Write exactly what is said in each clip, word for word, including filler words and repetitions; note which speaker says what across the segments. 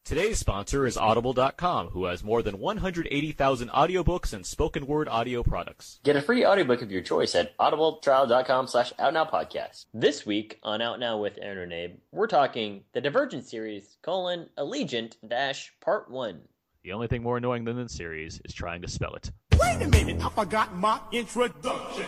Speaker 1: Today's sponsor is Audible dot com, who has more than one hundred eighty thousand audiobooks and spoken word audio products.
Speaker 2: Get a free audiobook of your choice at audibletrial.com slash outnowpodcast. This week on Out Now with Aaron and Abe, we're talking the Divergent series, colon, Allegiant dash part one.
Speaker 1: The only thing more annoying than this series is trying to spell it.
Speaker 3: Wait a minute, I forgot my introduction.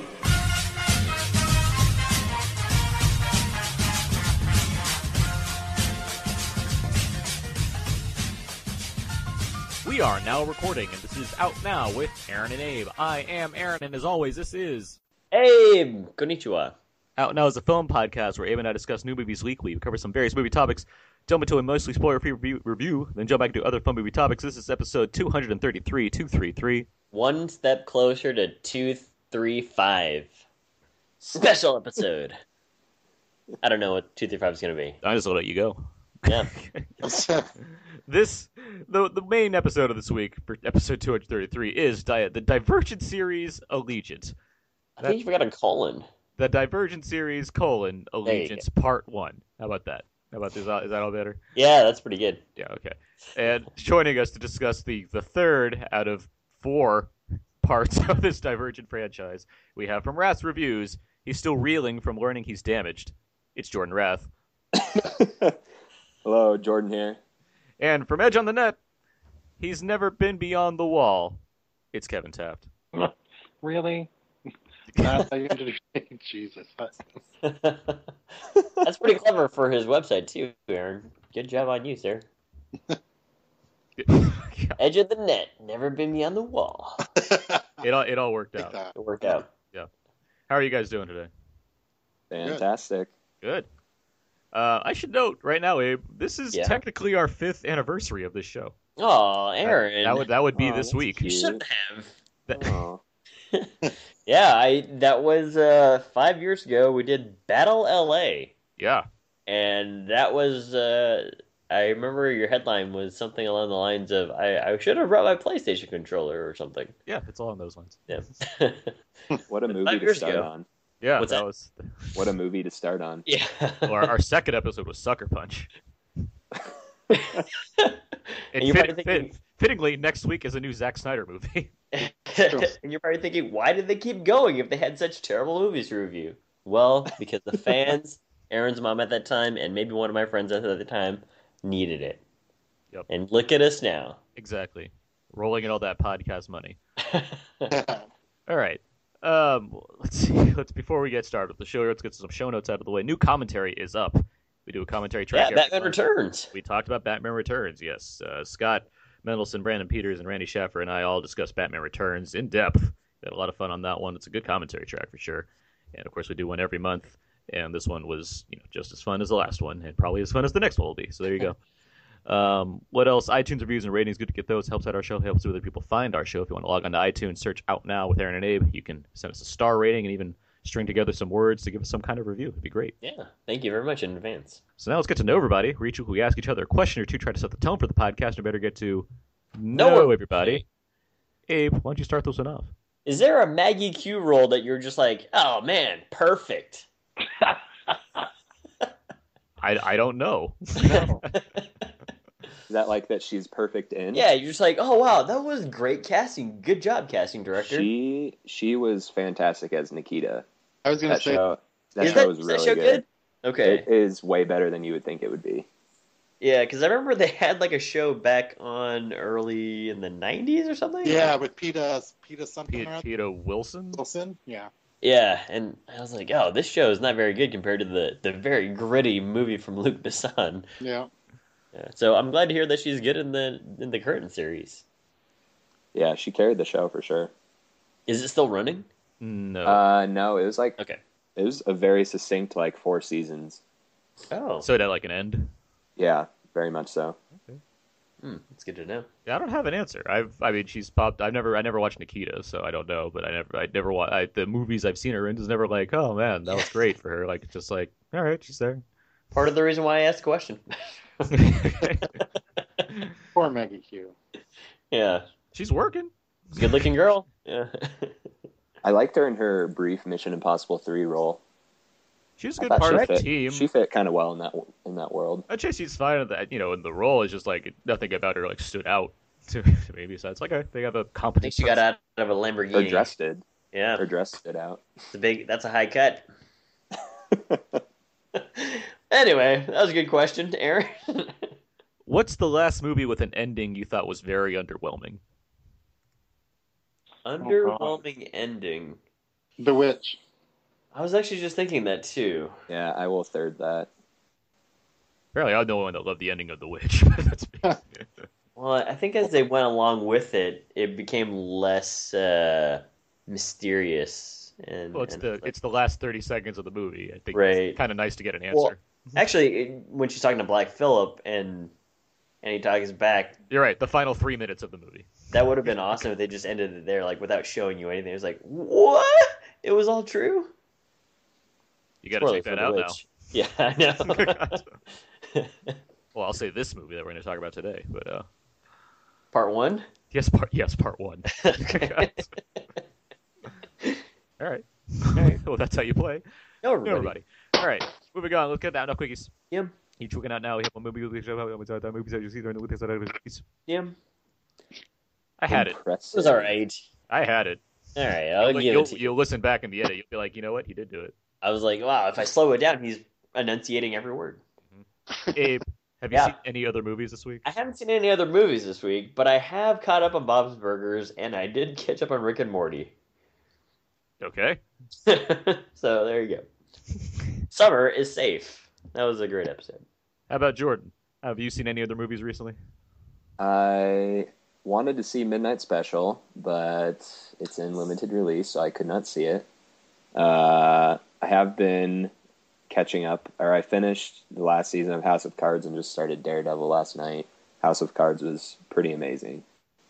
Speaker 1: We are now recording, and this is Out Now with Aaron and Abe. I am Aaron, and as always, this is...
Speaker 2: Abe! Konnichiwa.
Speaker 1: Out Now is a film podcast where Abe and I discuss new movies weekly. We cover some various movie topics, jump into a mostly spoiler-free review, review, then jump back into other fun movie topics. This is episode two thirty-three, two thirty-three.
Speaker 2: One step closer to two thirty-five. Special episode. I don't know what two thirty-five is going to be.
Speaker 1: I just let you go.
Speaker 2: Yeah.
Speaker 1: This, the the main episode of this week, for episode two thirty-three, is di- the Divergent series Allegiant.
Speaker 2: I think you forgot a colon.
Speaker 1: The Divergent series, colon,
Speaker 2: There you
Speaker 1: Allegiance, part one. How about that? How about this? Is that all better?
Speaker 2: Yeah, that's pretty good.
Speaker 1: Yeah, okay. And joining us to discuss the, the third out of four parts of this Divergent franchise, we have from Rath's Reviews. He's still reeling from learning he's damaged. It's Jordan Rath.
Speaker 4: Hello, Jordan here.
Speaker 1: And from Edge on the Net, he's never been beyond the wall. It's Kevin Taft.
Speaker 5: Really? That's how you understand Jesus.
Speaker 2: That's pretty clever for his website, too, Aaron. Good job on you, sir.
Speaker 1: Yeah.
Speaker 2: Edge of the net, never been beyond the wall.
Speaker 1: It all, it all worked out.
Speaker 2: It worked out.
Speaker 1: Yeah. How are you guys doing today?
Speaker 4: Fantastic.
Speaker 1: Good. Uh, I should note right now, Abe, this is
Speaker 2: Yeah.
Speaker 1: technically our fifth anniversary of this show.
Speaker 2: Oh, Aaron.
Speaker 1: That, that would that would be
Speaker 4: Oh,
Speaker 1: this
Speaker 4: that's
Speaker 1: week.
Speaker 2: You shouldn't have.
Speaker 1: That-
Speaker 4: Oh.
Speaker 2: Yeah, I that was uh, five years ago. We did Battle L A,
Speaker 1: yeah.
Speaker 2: and that was. Uh, I remember your headline was something along the lines of, "I, I should have brought my PlayStation controller" or something.
Speaker 1: Yeah, it's all on those lines.
Speaker 2: Yeah.
Speaker 4: What a movie
Speaker 2: Five
Speaker 4: to
Speaker 2: years
Speaker 4: start
Speaker 2: ago.
Speaker 4: on.
Speaker 1: Yeah,
Speaker 2: What's
Speaker 1: that
Speaker 2: that?
Speaker 1: was.
Speaker 4: What a movie to start on.
Speaker 2: Yeah.
Speaker 1: Well, our, our second episode was Sucker Punch.
Speaker 2: And
Speaker 1: And
Speaker 2: you're
Speaker 1: fit,
Speaker 2: probably thinking-
Speaker 1: fit, fittingly, next week is a new Zack Snyder movie.
Speaker 2: And you're probably thinking, why did they keep going if they had such terrible movies to review? Well, because the fans, Aaron's mom at that time, and maybe one of my friends at the time, needed it.
Speaker 1: Yep.
Speaker 2: And look at us now.
Speaker 1: Exactly. Rolling in all that podcast money. All right. Um, let's see. Let's before we get started with the show, let's get some show notes out of the way. New commentary is up. We do a commentary track.
Speaker 2: Yeah,
Speaker 1: every
Speaker 2: Batman
Speaker 1: month.
Speaker 2: Returns.
Speaker 1: We talked about Batman Returns. Yes, uh, Scott Mendelson, Brandon Peters, and Randy Schaffer and I all discussed Batman Returns in depth. We had a lot of fun on that one. It's a good commentary track for sure. And of course, we do one every month. And this one was, you know, just as fun as the last one, and probably as fun as the next one will be. So there you go. Um, what else? iTunes reviews and ratings. Good to get those. Helps out our show. Helps other people find our show. If you want to log on to iTunes, search Out Now with Aaron and Abe. You can send us a star rating and even string together some words to give us some kind of review. It'd be great.
Speaker 2: Yeah, thank you very much in advance.
Speaker 1: So now let's get to know everybody. We each we ask each other a question or two, try to set the tone for the podcast, and better get to know
Speaker 2: Know
Speaker 1: everybody. Abe, why don't you start this one off?
Speaker 2: Is there a Maggie Q role that you're just like, oh man, perfect?
Speaker 1: I, I don't know.
Speaker 4: No. Is that like that she's perfect in?
Speaker 2: Yeah, you're just like, oh wow, that was great casting. Good job, casting director.
Speaker 4: She she was fantastic as Nikita.
Speaker 5: I was going to
Speaker 4: That
Speaker 5: say,
Speaker 4: show that
Speaker 2: is
Speaker 4: show
Speaker 2: that,
Speaker 4: was
Speaker 2: is
Speaker 4: really
Speaker 2: that show
Speaker 4: good.
Speaker 2: good? Okay.
Speaker 4: It is way better than you would think it would be.
Speaker 2: Yeah, because I remember they had like a show back on early in the nineties or something.
Speaker 5: yeah, with Peter, Peter something or
Speaker 1: Peter,
Speaker 5: other.
Speaker 1: Peter Wilson?
Speaker 5: Wilson. Yeah.
Speaker 2: Yeah, and I was like, oh, this show is not very good compared to the, the very gritty movie from Luc Besson.
Speaker 5: Yeah.
Speaker 2: Yeah, so I'm glad to hear that she's good in the in the current series.
Speaker 4: Yeah, she carried the show for sure.
Speaker 2: Is it still running?
Speaker 1: No.
Speaker 4: Uh, no, it was like
Speaker 2: Okay.
Speaker 4: it was a very succinct like four seasons.
Speaker 2: Oh,
Speaker 1: so it had like an end?
Speaker 4: Yeah, very much so.
Speaker 2: hmm, that's good to know.
Speaker 1: Yeah, I don't have an answer. I've, I mean, she's popped. I've never, I never watched Nikita, so I don't know. But I never, I never watched I, the movies I've seen her in. Is never like, oh man, that was great for her. Like, it's just like, all right, she's there.
Speaker 2: Part of the reason why I asked the question.
Speaker 5: Poor Maggie Q.
Speaker 2: Yeah,
Speaker 1: She's working.
Speaker 2: good looking girl. Yeah.
Speaker 4: I liked her in her brief Mission Impossible three role.
Speaker 1: She's a
Speaker 4: I
Speaker 1: good
Speaker 4: thought
Speaker 1: part
Speaker 4: she
Speaker 1: of the
Speaker 4: fit,
Speaker 1: team.
Speaker 4: She fit kind of well in that in that world.
Speaker 1: I'd say she's fine in that. You know, in the role, it's just like nothing about her like stood out to, to me. Besides, like, okay, they have a
Speaker 2: I
Speaker 1: competent.
Speaker 2: think she got
Speaker 1: person.
Speaker 2: out of a
Speaker 4: Her
Speaker 2: Lamborghini.
Speaker 4: dress did.
Speaker 2: Yeah,
Speaker 4: Her dress stood out.
Speaker 2: it's a big. That's a high cut. Anyway, that was a good question, Aaron.
Speaker 1: What's the last movie with an ending you thought was very underwhelming?
Speaker 2: Underwhelming ending.
Speaker 5: The Witch.
Speaker 2: I was actually just thinking that too.
Speaker 4: Yeah, I will third that.
Speaker 1: Apparently, I'm the one that loved the ending of The Witch. That's me.
Speaker 2: Well, I think as they went along with it, it became less uh, mysterious. And,
Speaker 1: Well, it's
Speaker 2: and
Speaker 1: the
Speaker 2: like-
Speaker 1: it's the last thirty seconds of the movie. I think
Speaker 2: Right.
Speaker 1: it's kind of nice to get an answer.
Speaker 2: Well, actually, it- when she's talking to Black Phillip and and he talks back,
Speaker 1: You're right. The final three minutes of the movie.
Speaker 2: that would have been awesome if they just ended it there, like without showing you anything. It was like, what? It was all true.
Speaker 1: You got to
Speaker 2: Spoiler
Speaker 1: check
Speaker 2: for
Speaker 1: that
Speaker 2: The
Speaker 1: out now.
Speaker 2: Witch. Yeah, I know.
Speaker 1: Well, I'll say this movie that we're going to talk about today, but uh,
Speaker 2: Part one.
Speaker 1: yes, part yes, part one.
Speaker 2: Okay.
Speaker 1: All right. All right. Well, that's how you play.
Speaker 2: No, everybody.
Speaker 1: Everybody. All right. Moving on. Let's get down now, quickies.
Speaker 2: Yeah.
Speaker 1: Each week out now, we have a movie. Movies that you see during the week.
Speaker 2: Yeah.
Speaker 1: I had it.
Speaker 2: It was all right.
Speaker 1: I had it.
Speaker 2: All right, I'll
Speaker 1: You'll,
Speaker 2: give
Speaker 1: you'll,
Speaker 2: it to you.
Speaker 1: you'll listen back in the edit. You'll be like, you know what? He did do it.
Speaker 2: I was like, wow, if I slow it down, he's enunciating every word.
Speaker 1: Abe, have you
Speaker 2: Yeah.
Speaker 1: seen any other movies this week?
Speaker 2: I haven't seen any other movies this week, but I have caught up on Bob's Burgers, and I did catch up on Rick and Morty.
Speaker 1: Okay.
Speaker 2: So there you go. Summer is safe. That was a great episode.
Speaker 1: How about Jordan? Have you seen any other movies recently?
Speaker 4: I wanted to see Midnight Special, but it's in limited release, so I could not see it. Uh, I have been catching up, or I finished the last season of House of Cards and just started Daredevil last night. House of Cards was pretty amazing.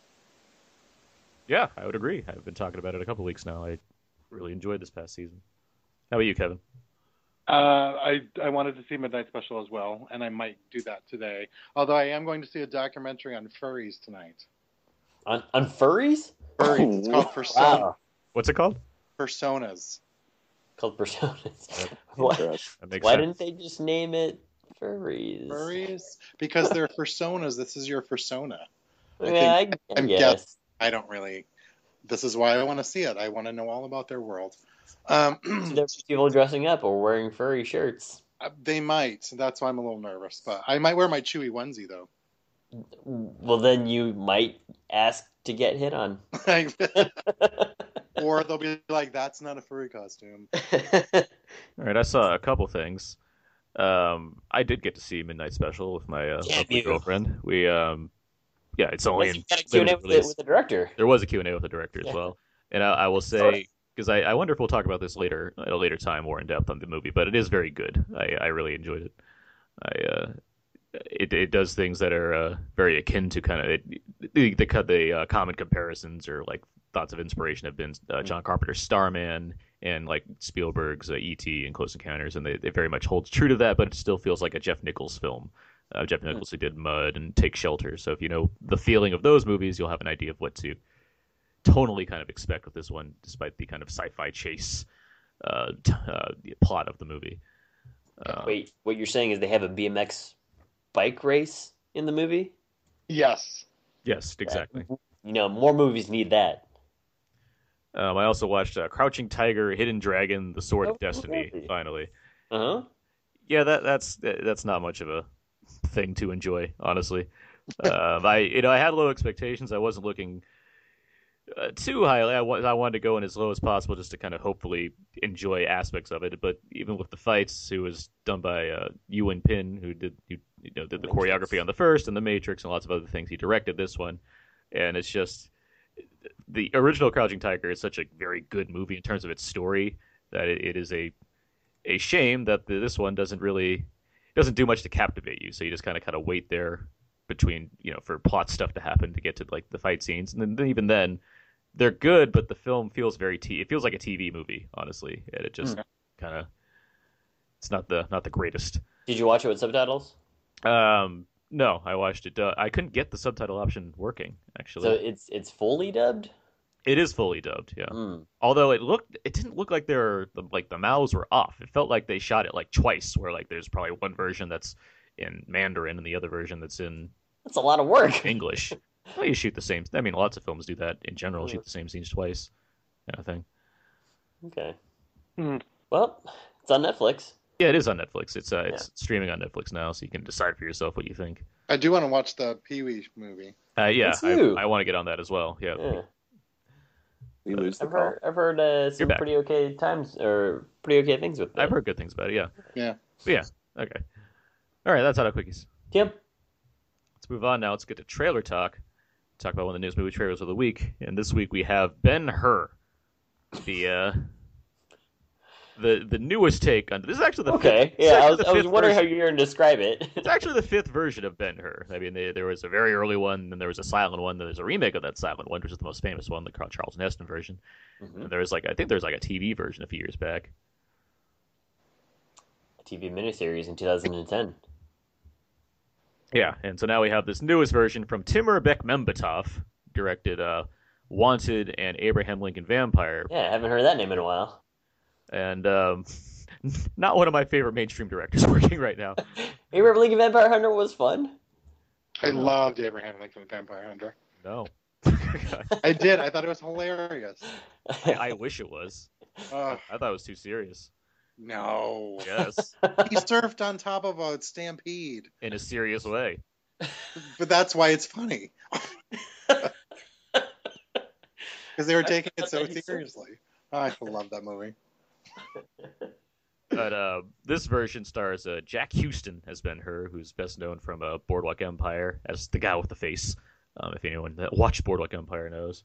Speaker 1: Yeah, I would agree. I've been talking about it a couple weeks now. I really enjoyed this past season. How about you, Kevin?
Speaker 5: Uh, I I wanted to see Midnight Special as well, and I might do that today. Although I am going to see a documentary on furries tonight.
Speaker 2: On on furries?
Speaker 5: Furries. It's called Persona,
Speaker 2: Wow.
Speaker 1: What's it called?
Speaker 5: Personas.
Speaker 2: Called personas. Why,
Speaker 4: Interesting.
Speaker 1: That makes
Speaker 2: why
Speaker 1: sense.
Speaker 2: didn't they just name it furries?
Speaker 5: Furries? Because they're personas. This is your persona. I
Speaker 2: Yeah, I,
Speaker 5: think-
Speaker 2: I
Speaker 5: I'm
Speaker 2: guess.
Speaker 5: guess- I don't really. This is why I want to see it. I want to know all about their world. Um,
Speaker 2: So there's people dressing up or wearing furry shirts.
Speaker 5: they might. That's why I'm a little nervous. But I might wear my Chewy onesie though.
Speaker 2: Well, then you might ask to get hit on.
Speaker 5: Or they'll be like, "That's not a furry costume."
Speaker 1: All right, I saw a couple things. Um, I did get to see Midnight Special with my uh,
Speaker 2: Damn
Speaker 1: lovely
Speaker 2: you.
Speaker 1: girlfriend. We, um, yeah, it's only
Speaker 2: Unless
Speaker 1: in
Speaker 2: you got a Q and A
Speaker 1: limited
Speaker 2: with, the-
Speaker 1: release.
Speaker 2: with the director.
Speaker 1: There was a Q and A with the director as
Speaker 2: Yeah.
Speaker 1: well. And I, I will say, because I, I wonder if we'll talk about this later, at a later time, more in depth on the movie, but it is very good. I, I really enjoyed it. I, uh, it, it does things that are uh, very akin to kind of it, the the, the uh, common comparisons or like thoughts of inspiration have been uh, John Carpenter's Starman and like Spielberg's uh, E T and Close Encounters, and they, it very much holds true to that, but it still feels like a Jeff Nichols film. Uh, Jeff Nichols who did Mud and Take Shelter. So if you know the feeling of those movies, you'll have an idea of what to tonally kind of expect with this one, despite the kind of sci-fi chase uh, t- uh, the plot of the movie. Uh,
Speaker 2: Wait, what you're saying is they have a B M X bike race in the movie?
Speaker 5: Yes.
Speaker 1: Yes, exactly.
Speaker 2: You know, more movies need that.
Speaker 1: Um, I also watched uh, Crouching Tiger, Hidden Dragon, The Sword
Speaker 2: Oh,
Speaker 1: of Destiny.
Speaker 2: really?
Speaker 1: Finally,
Speaker 2: Uh huh.
Speaker 1: yeah, that that's that's not much of a thing to enjoy, honestly. um, I you know I had low expectations. I wasn't looking uh, too highly. I, wa- I wanted to go in as low as possible just to kind of hopefully enjoy aspects of it. But even with the fights, it was done by uh, Ewan Pin, who did you, you know did the choreography on the first and the Matrix and lots of other things. He directed this one, and it's just the original Crouching Tiger is such a very good movie in terms of its story that it, it is a a shame that the, this one doesn't really doesn't do much to captivate you. So you just kind of kind of wait there between you know for plot stuff to happen to get to like the fight scenes, and then, then even then they're good, but the film feels very t. It feels like a T V movie, honestly, and it just
Speaker 2: Hmm.
Speaker 1: kind of it's not the not the greatest.
Speaker 2: Did you watch it with subtitles?
Speaker 1: Um, no, I watched it. Uh, I couldn't get the subtitle option working actually.
Speaker 2: So it's it's fully dubbed.
Speaker 1: It is fully dubbed, yeah.
Speaker 2: Mm.
Speaker 1: Although it looked, it didn't look like they're like the mouths were off. It felt like they shot it like twice, where like there's probably one version that's in Mandarin and the other version that's in
Speaker 2: That's a lot of work.
Speaker 1: English. Well, you shoot the same. I mean, lots of films do that in general. Shoot the same scenes twice, kind of thing.
Speaker 2: Okay.
Speaker 5: Mm.
Speaker 2: Well, it's on Netflix.
Speaker 1: Yeah, it is on Netflix. It's uh,
Speaker 2: Yeah.
Speaker 1: it's streaming on Netflix now, so you can decide for yourself what you think.
Speaker 5: I do want to watch the Pee Wee movie.
Speaker 1: Uh, yeah,
Speaker 2: It's
Speaker 1: I,
Speaker 2: you.
Speaker 1: I want to get on that as well. Yeah,
Speaker 2: Yeah.
Speaker 4: We lose the
Speaker 2: I've
Speaker 4: call.
Speaker 2: heard, I've heard uh, some
Speaker 1: back.
Speaker 2: pretty okay times or pretty okay things with that.
Speaker 1: I've heard good things about it. Yeah,
Speaker 5: Yeah.
Speaker 1: but yeah, okay. All right, that's out of quickies.
Speaker 2: Yep.
Speaker 1: Let's move on now. Let's get to trailer talk. Talk about one of the newest movie trailers of the week. And this week we have Ben-Hur, the uh, the the newest take on this is actually the
Speaker 2: Okay.
Speaker 1: fifth, it's
Speaker 2: Yeah, I
Speaker 1: actually
Speaker 2: was,
Speaker 1: the
Speaker 2: I was
Speaker 1: fifth
Speaker 2: wondering how
Speaker 1: version-
Speaker 2: you were going to describe it.
Speaker 1: It's actually the fifth version of Ben-Hur. I mean, they, there was a very early one, then there was a silent one, then there's a remake of that silent one, which is the most famous one, the Charles Neston version.
Speaker 2: Mhm.
Speaker 1: And there was like I think there was like a T V version a few years back.
Speaker 2: A T V miniseries in two thousand ten.
Speaker 1: Yeah, and so now we have this newest version from Timur Bekmambetov, directed uh, Wanted and Abraham Lincoln Vampire,
Speaker 2: Yeah, I haven't heard that name in a while.
Speaker 1: and um, not one of my favorite mainstream directors working right now.
Speaker 2: Abraham Lincoln Vampire Hunter was fun.
Speaker 5: I loved Abraham Lincoln Vampire Hunter.
Speaker 1: No,
Speaker 5: I did. I thought it was hilarious.
Speaker 1: I, I wish it was.
Speaker 5: Ugh,
Speaker 1: I thought it was too serious.
Speaker 5: no.
Speaker 1: Yes,
Speaker 5: He surfed on top of a stampede.
Speaker 1: in a serious way.
Speaker 5: But that's why it's funny. Because they were taking it so seriously. I love that movie.
Speaker 1: But uh, this version stars uh, Jack Houston as Ben-Hur, who's best known from uh, Boardwalk Empire as the guy with the face. Um, if anyone that watched Boardwalk Empire knows.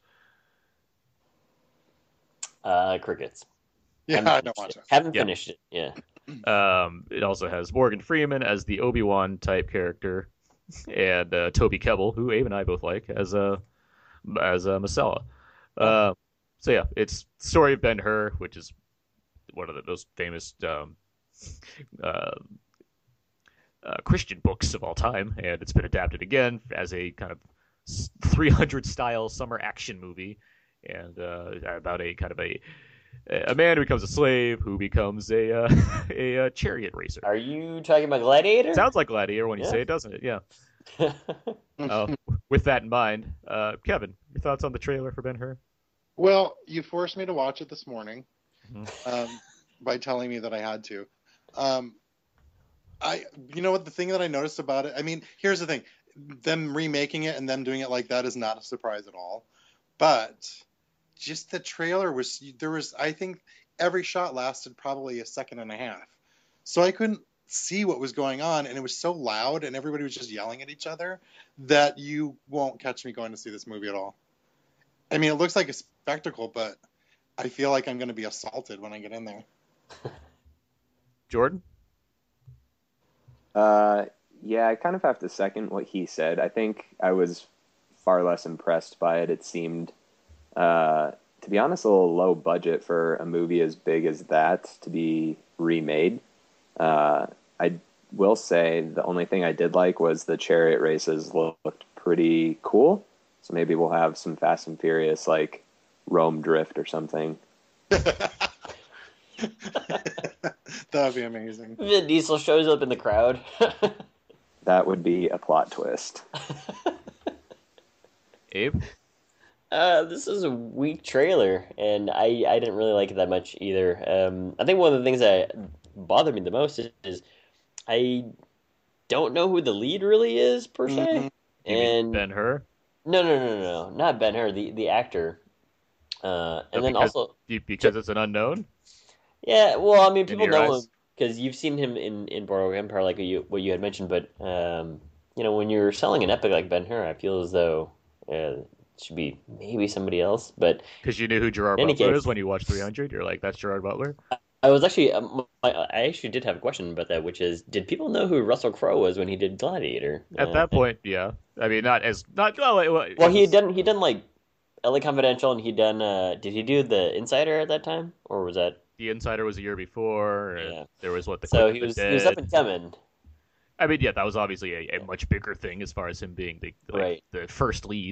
Speaker 2: Uh, crickets.
Speaker 5: Yeah,
Speaker 2: Haven't
Speaker 5: I
Speaker 2: finished
Speaker 5: don't watch
Speaker 2: it.
Speaker 5: it.
Speaker 2: Haven't
Speaker 1: Yeah.
Speaker 2: finished it. Yeah.
Speaker 1: Um, it also has Morgan Freeman as the Obi-Wan type character, and uh, Toby Kebbell, who Abe and I both like, as a as a Masella. Uh, so yeah, it's the story of Ben-Hur, which is one of the most famous um, uh, uh, Christian books of all time, and it's been adapted again as a kind of three hundred style summer action movie, and uh, about a kind of a a man who becomes a slave who becomes a uh, a, uh chariot racer.
Speaker 2: Are you talking about Gladiator?
Speaker 1: Sounds like Gladiator when you
Speaker 2: Yeah.
Speaker 1: say it, doesn't it? Yeah. Uh, with that in mind, uh, Kevin, your thoughts on the trailer for Ben-Hur?
Speaker 5: Well, you forced me to watch it this morning
Speaker 1: Mhm.
Speaker 5: um, by telling me that I had to. Um, I, you know what? The thing that I noticed about it. I mean, here's the thing: them remaking it and them doing it like that is not a surprise at all. But just the trailer was there was. I think every shot lasted probably a second and a half, so I couldn't see what was going on, and it was so loud, and everybody was just yelling at each other that you won't catch me going to see this movie at all. I mean, it looks like a spectacle, but I feel like I'm going to be assaulted when I get in there.
Speaker 1: Jordan?
Speaker 4: Uh, yeah, I kind of have to second what he said. I think I was far less impressed by it. It seemed, uh, to be honest, a little low budget for a movie as big as that to be remade. Uh, I will say the only thing I did like was the chariot races looked pretty cool. So maybe we'll have some Fast and Furious like Rome Drift or something.
Speaker 5: That would be amazing.
Speaker 2: Vin Diesel shows up in the crowd.
Speaker 4: That would be a plot twist.
Speaker 1: Abe?
Speaker 2: Uh, this is a weak trailer, and I, I didn't really like it that much either. Um, I think one of the things that bothered me the most is, is I don't know who the lead really is per se.
Speaker 5: Mhm.
Speaker 1: You mean
Speaker 2: And
Speaker 1: Ben-Hur?
Speaker 2: no, no, no, no, no, not Ben-Hur, the the actor. Uh, and
Speaker 1: Oh,
Speaker 2: then
Speaker 1: because-
Speaker 2: also,
Speaker 1: You- Because it's an unknown?
Speaker 2: yeah, well, I mean,
Speaker 1: In
Speaker 2: people
Speaker 1: your
Speaker 2: know
Speaker 1: eyes?
Speaker 2: him because you've seen him in in Boardwalk Empire, like you what you had mentioned. But um, you know, when you're selling an epic like Ben-Hur, I feel as though uh, it should be maybe somebody else. But
Speaker 1: Because you knew who Gerard
Speaker 2: In any
Speaker 1: Butler
Speaker 2: case-
Speaker 1: is when you watched three hundred? You're like, that's Gerard Butler?
Speaker 2: I was actually, um, I, I actually did have a question about that, which is, did people know who Russell Crowe was when he did Gladiator?
Speaker 1: At
Speaker 2: Uh,
Speaker 1: that point, yeah. I mean, not as... not. Well, it, it
Speaker 2: well, he
Speaker 1: was-
Speaker 2: had done he done like L A Confidential, and he done. Uh, did he do The Insider at that time, or was that?
Speaker 1: The Insider was a year before. And
Speaker 2: Yeah.
Speaker 1: There was, what, the
Speaker 2: So
Speaker 1: Quick
Speaker 2: he
Speaker 1: and
Speaker 2: was
Speaker 1: the
Speaker 2: he was up
Speaker 1: Dead.
Speaker 2: and coming.
Speaker 1: I mean, yeah, that was obviously a, a much bigger thing as far as him being the like,
Speaker 2: Right.
Speaker 1: the first lead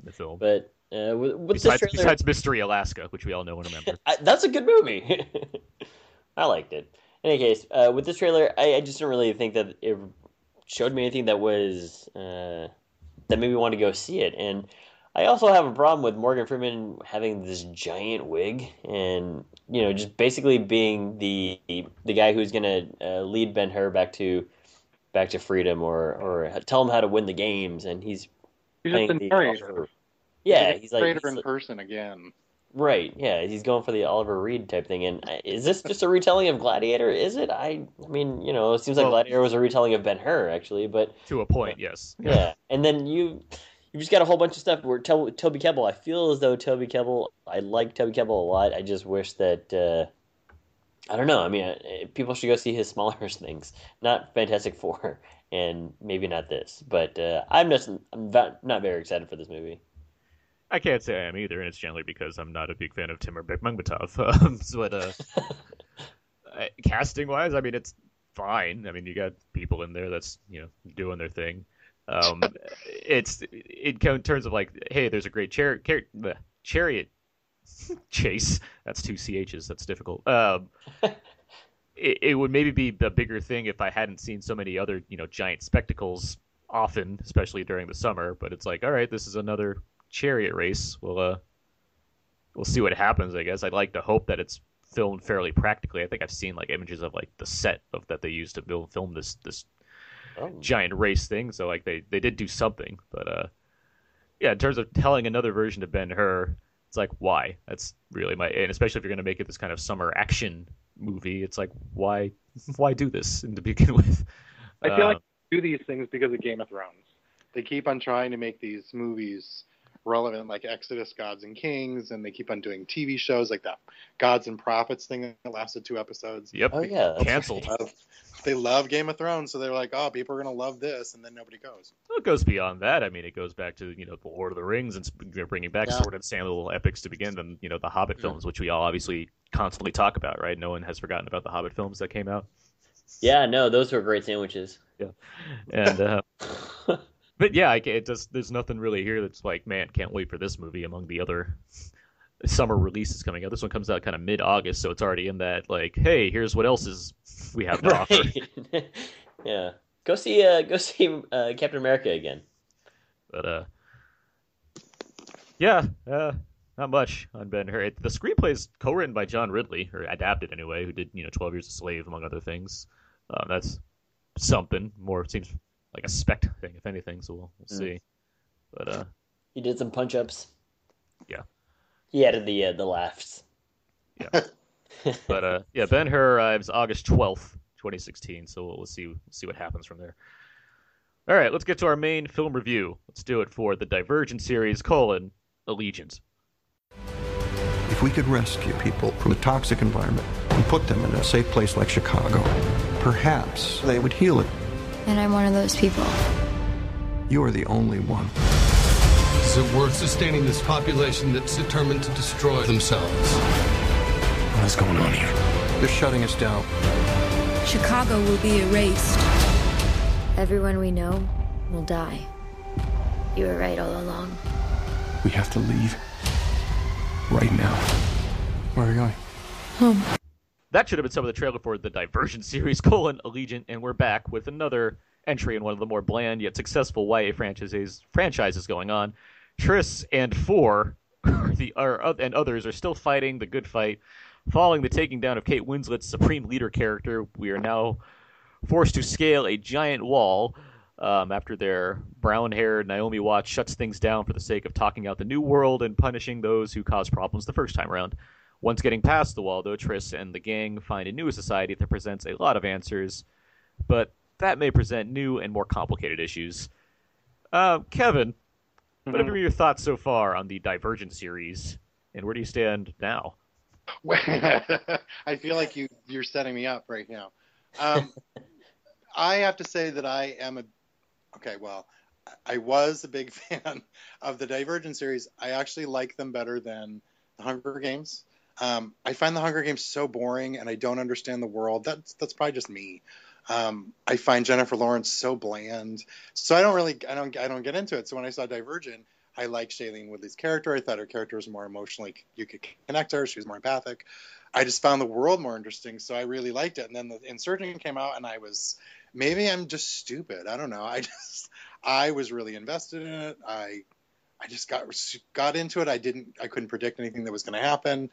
Speaker 1: in the film.
Speaker 2: But uh, with, with
Speaker 1: Besides,
Speaker 2: this trailer,
Speaker 1: besides Mystery Alaska, which we all know and remember.
Speaker 2: I, that's a good movie. I liked it. In any case, uh, with this trailer, I, I just didn't really think that it showed me anything that was uh, that made me want to go see it. And I also have a problem with Morgan Freeman having this giant wig, and you know, just basically being the the guy who's gonna uh, lead Ben-Hur back to back to freedom, or or tell him how to win the games, and he's
Speaker 5: He's
Speaker 2: playing
Speaker 5: just the
Speaker 2: the
Speaker 5: narrator.
Speaker 2: Oliver- yeah,
Speaker 5: He's
Speaker 2: he's
Speaker 5: a
Speaker 2: like
Speaker 5: narrator
Speaker 2: he's
Speaker 5: in
Speaker 2: like-
Speaker 5: person again.
Speaker 2: right, yeah, he's going for the Oliver Reed type thing. And uh, is this just a retelling of Gladiator? Is it? I I mean, you know, it seems like
Speaker 1: Well-
Speaker 2: Gladiator was a retelling of Ben-Hur actually, but
Speaker 1: To a point, yes.
Speaker 2: yeah, and then you you just got a whole bunch of stuff where to- Toby Kebbell. I feel as though Toby Kebbell. I like Toby Kebbell a lot. I just wish that uh, I don't know. I mean, uh, people should go see his smaller things, not Fantastic Four, and maybe not this. But uh, I'm just I'm not, not very excited for this movie.
Speaker 1: I can't say I am either, and it's generally because I'm not a big fan of Timur Bekmambetov. Um, but uh, casting wise, I mean, it's fine. I mean, you got people in there that's you know doing their thing. Um, it's in terms of like, hey, there's a great char- char- bleh, chariot chase. That's two C H's. That's difficult. Um, it, it would maybe be a bigger thing if I hadn't seen so many other you know giant spectacles often, especially during the summer. But it's like, all right, this is another chariot race. We'll uh, we'll see what happens. I guess I'd like to hope that it's filmed fairly practically. I think I've seen like images of like the set of that they used to build film this this
Speaker 2: Oh.
Speaker 1: giant race thing. So like they they did do something, but uh, yeah, in terms of telling another version of Ben-Hur, it's like why? That's really my and especially if you're gonna make it this kind of summer action movie, it's like why why do this in to begin with?
Speaker 5: I feel
Speaker 1: Uh,
Speaker 5: like they do these things because of Game of Thrones. They keep on trying to make these movies relevant, like Exodus, Gods and Kings, and they keep on doing T V shows like that Gods and Prophets thing that lasted two episodes.
Speaker 1: Yep,
Speaker 2: Oh yeah, that's
Speaker 1: canceled.
Speaker 2: right.
Speaker 5: Love- They love Game of Thrones, so they're like, oh, people are going to love this, and then nobody goes.
Speaker 1: Well, it goes beyond that. I mean, it goes back to you know the Lord of the Rings and sp- bringing back
Speaker 5: Yeah.
Speaker 1: Sword and Sandal epics to begin, and you know the Hobbit films, which we all obviously constantly talk about, right? No one has forgotten about the Hobbit films that came out.
Speaker 2: Yeah, no, those were great sandwiches.
Speaker 1: And uh, but yeah, I, ca- it just there's nothing really here that's like, man, can't wait for this movie among the other summer releases coming out. This one comes out kind of mid-August, so it's already in that like, hey, here's what else is we have to offer.
Speaker 2: Right. Yeah, go see uh, go see uh, Captain America again.
Speaker 1: But uh, yeah, uh, not much on Ben-Hur. It- The screenplay is co-written by John Ridley, or adapted anyway, who did you know twelve Years a Slave among other things. Uh, that's something more seems like a spec thing, if anything. So we'll, we'll
Speaker 2: Mm.
Speaker 1: see. But uh,
Speaker 2: He did some punch ups.
Speaker 1: Yeah.
Speaker 2: He added the uh, the laughs.
Speaker 1: but uh, yeah, Ben-Hur arrives August twelfth, twenty sixteen. So we'll, we'll see we'll see what happens from there. All right, let's get to our main film review. Let's do it for the Divergent series: colon Allegiant.
Speaker 6: If we could rescue people from a toxic environment and put them in a safe place like Chicago, perhaps they would heal it.
Speaker 7: And I'm one of those people.
Speaker 6: You're the only one.
Speaker 8: Is it worth sustaining this population that's determined to destroy themselves?
Speaker 6: What's going on here? They're shutting us down.
Speaker 7: Chicago will be erased. Everyone we know will die. You were right all along.
Speaker 6: We have to leave. Right now. Where are we going?
Speaker 7: Home.
Speaker 1: That should have been some of the trailer for the Divergent series: colon Allegiant, and we're back with another entry in one of the more bland yet successful Y A franchises franchises going on. Triss and Four are the are, and others are still fighting the good fight. Following the taking down of Kate Winslet's Supreme Leader character, we are now forced to scale a giant wall um, after their brown-haired Naomi Watts shuts things down for the sake of talking out the new world and punishing those who caused problems the first time around. Once getting past the wall, though, Triss and the gang find a new society that presents a lot of answers, but that may present new and more complicated issues. Uh, Kevin, what have been your thoughts so far on the Divergent series, and where do you stand now?
Speaker 5: I feel like you you're setting me up right now. Um, I have to say that I am a okay. Well, I was a big fan of the Divergent series. I actually like them better than the Hunger Games. Um, I find the Hunger Games so boring, and I don't understand the world. That's that's probably just me. Um, I find Jennifer Lawrence so bland, so I don't really, I don't, I don't get into it. So when I saw Divergent, I liked Shailene Woodley's character. I thought her character was more emotionally, you could connect to her. She was more empathic. I just found the world more interesting, so I really liked it. And then the Insurgent came out, and I was, maybe I'm just stupid. I don't know. I just, I was really invested in it. I, I just got got into it. I didn't, I couldn't predict anything that was going to happen.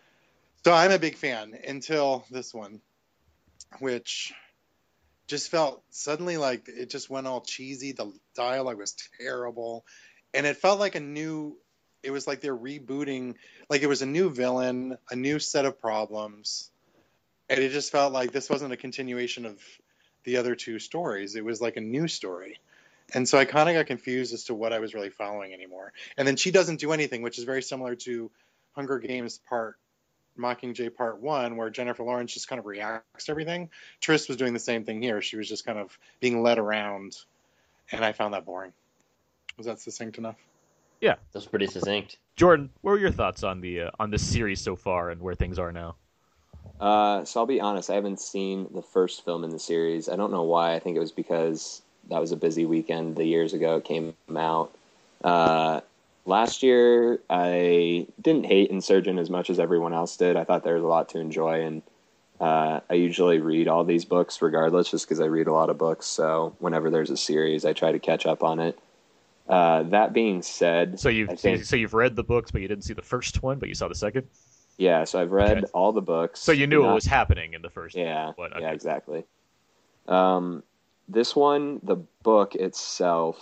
Speaker 5: So I'm a big fan until this one, which just felt suddenly like it just went all cheesy. The dialogue was terrible, and it felt like a new. It was like they're rebooting, like it was a new villain, a new set of problems, and it just felt like this wasn't a continuation of the other two stories. It was like a new story. And so I kind of got confused as to what I was really following anymore. And then she doesn't do anything, which is very similar to Hunger Games Part Mockingjay Part One, where Jennifer Lawrence just kind of reacts to everything. Tris was doing the same thing here. She was just kind of being led around, and I found that boring. Was that succinct enough?
Speaker 1: Yeah,
Speaker 2: that's pretty succinct.
Speaker 1: Jordan, what were your thoughts on the uh, on the series so far and where things are now?
Speaker 4: Uh, so I'll be honest, I haven't seen the first film in the series. I don't know why. I think it was because that was a busy weekend the years ago it came out. Uh, last year, I didn't hate Insurgent as much as everyone else did. I thought there was a lot to enjoy, and uh, I usually read all these books regardless, just because I read a lot of books. So whenever there's a series, I try to catch up on it. Uh, that being said,
Speaker 1: so you've
Speaker 4: think,
Speaker 1: so you've read the books, but you didn't see the first one, but you saw the second.
Speaker 4: Yeah, so I've read okay. all the books.
Speaker 1: So you knew not, what was happening in the first.
Speaker 4: Yeah,
Speaker 1: one. Okay.
Speaker 4: Yeah, exactly. Um, this one, the book itself,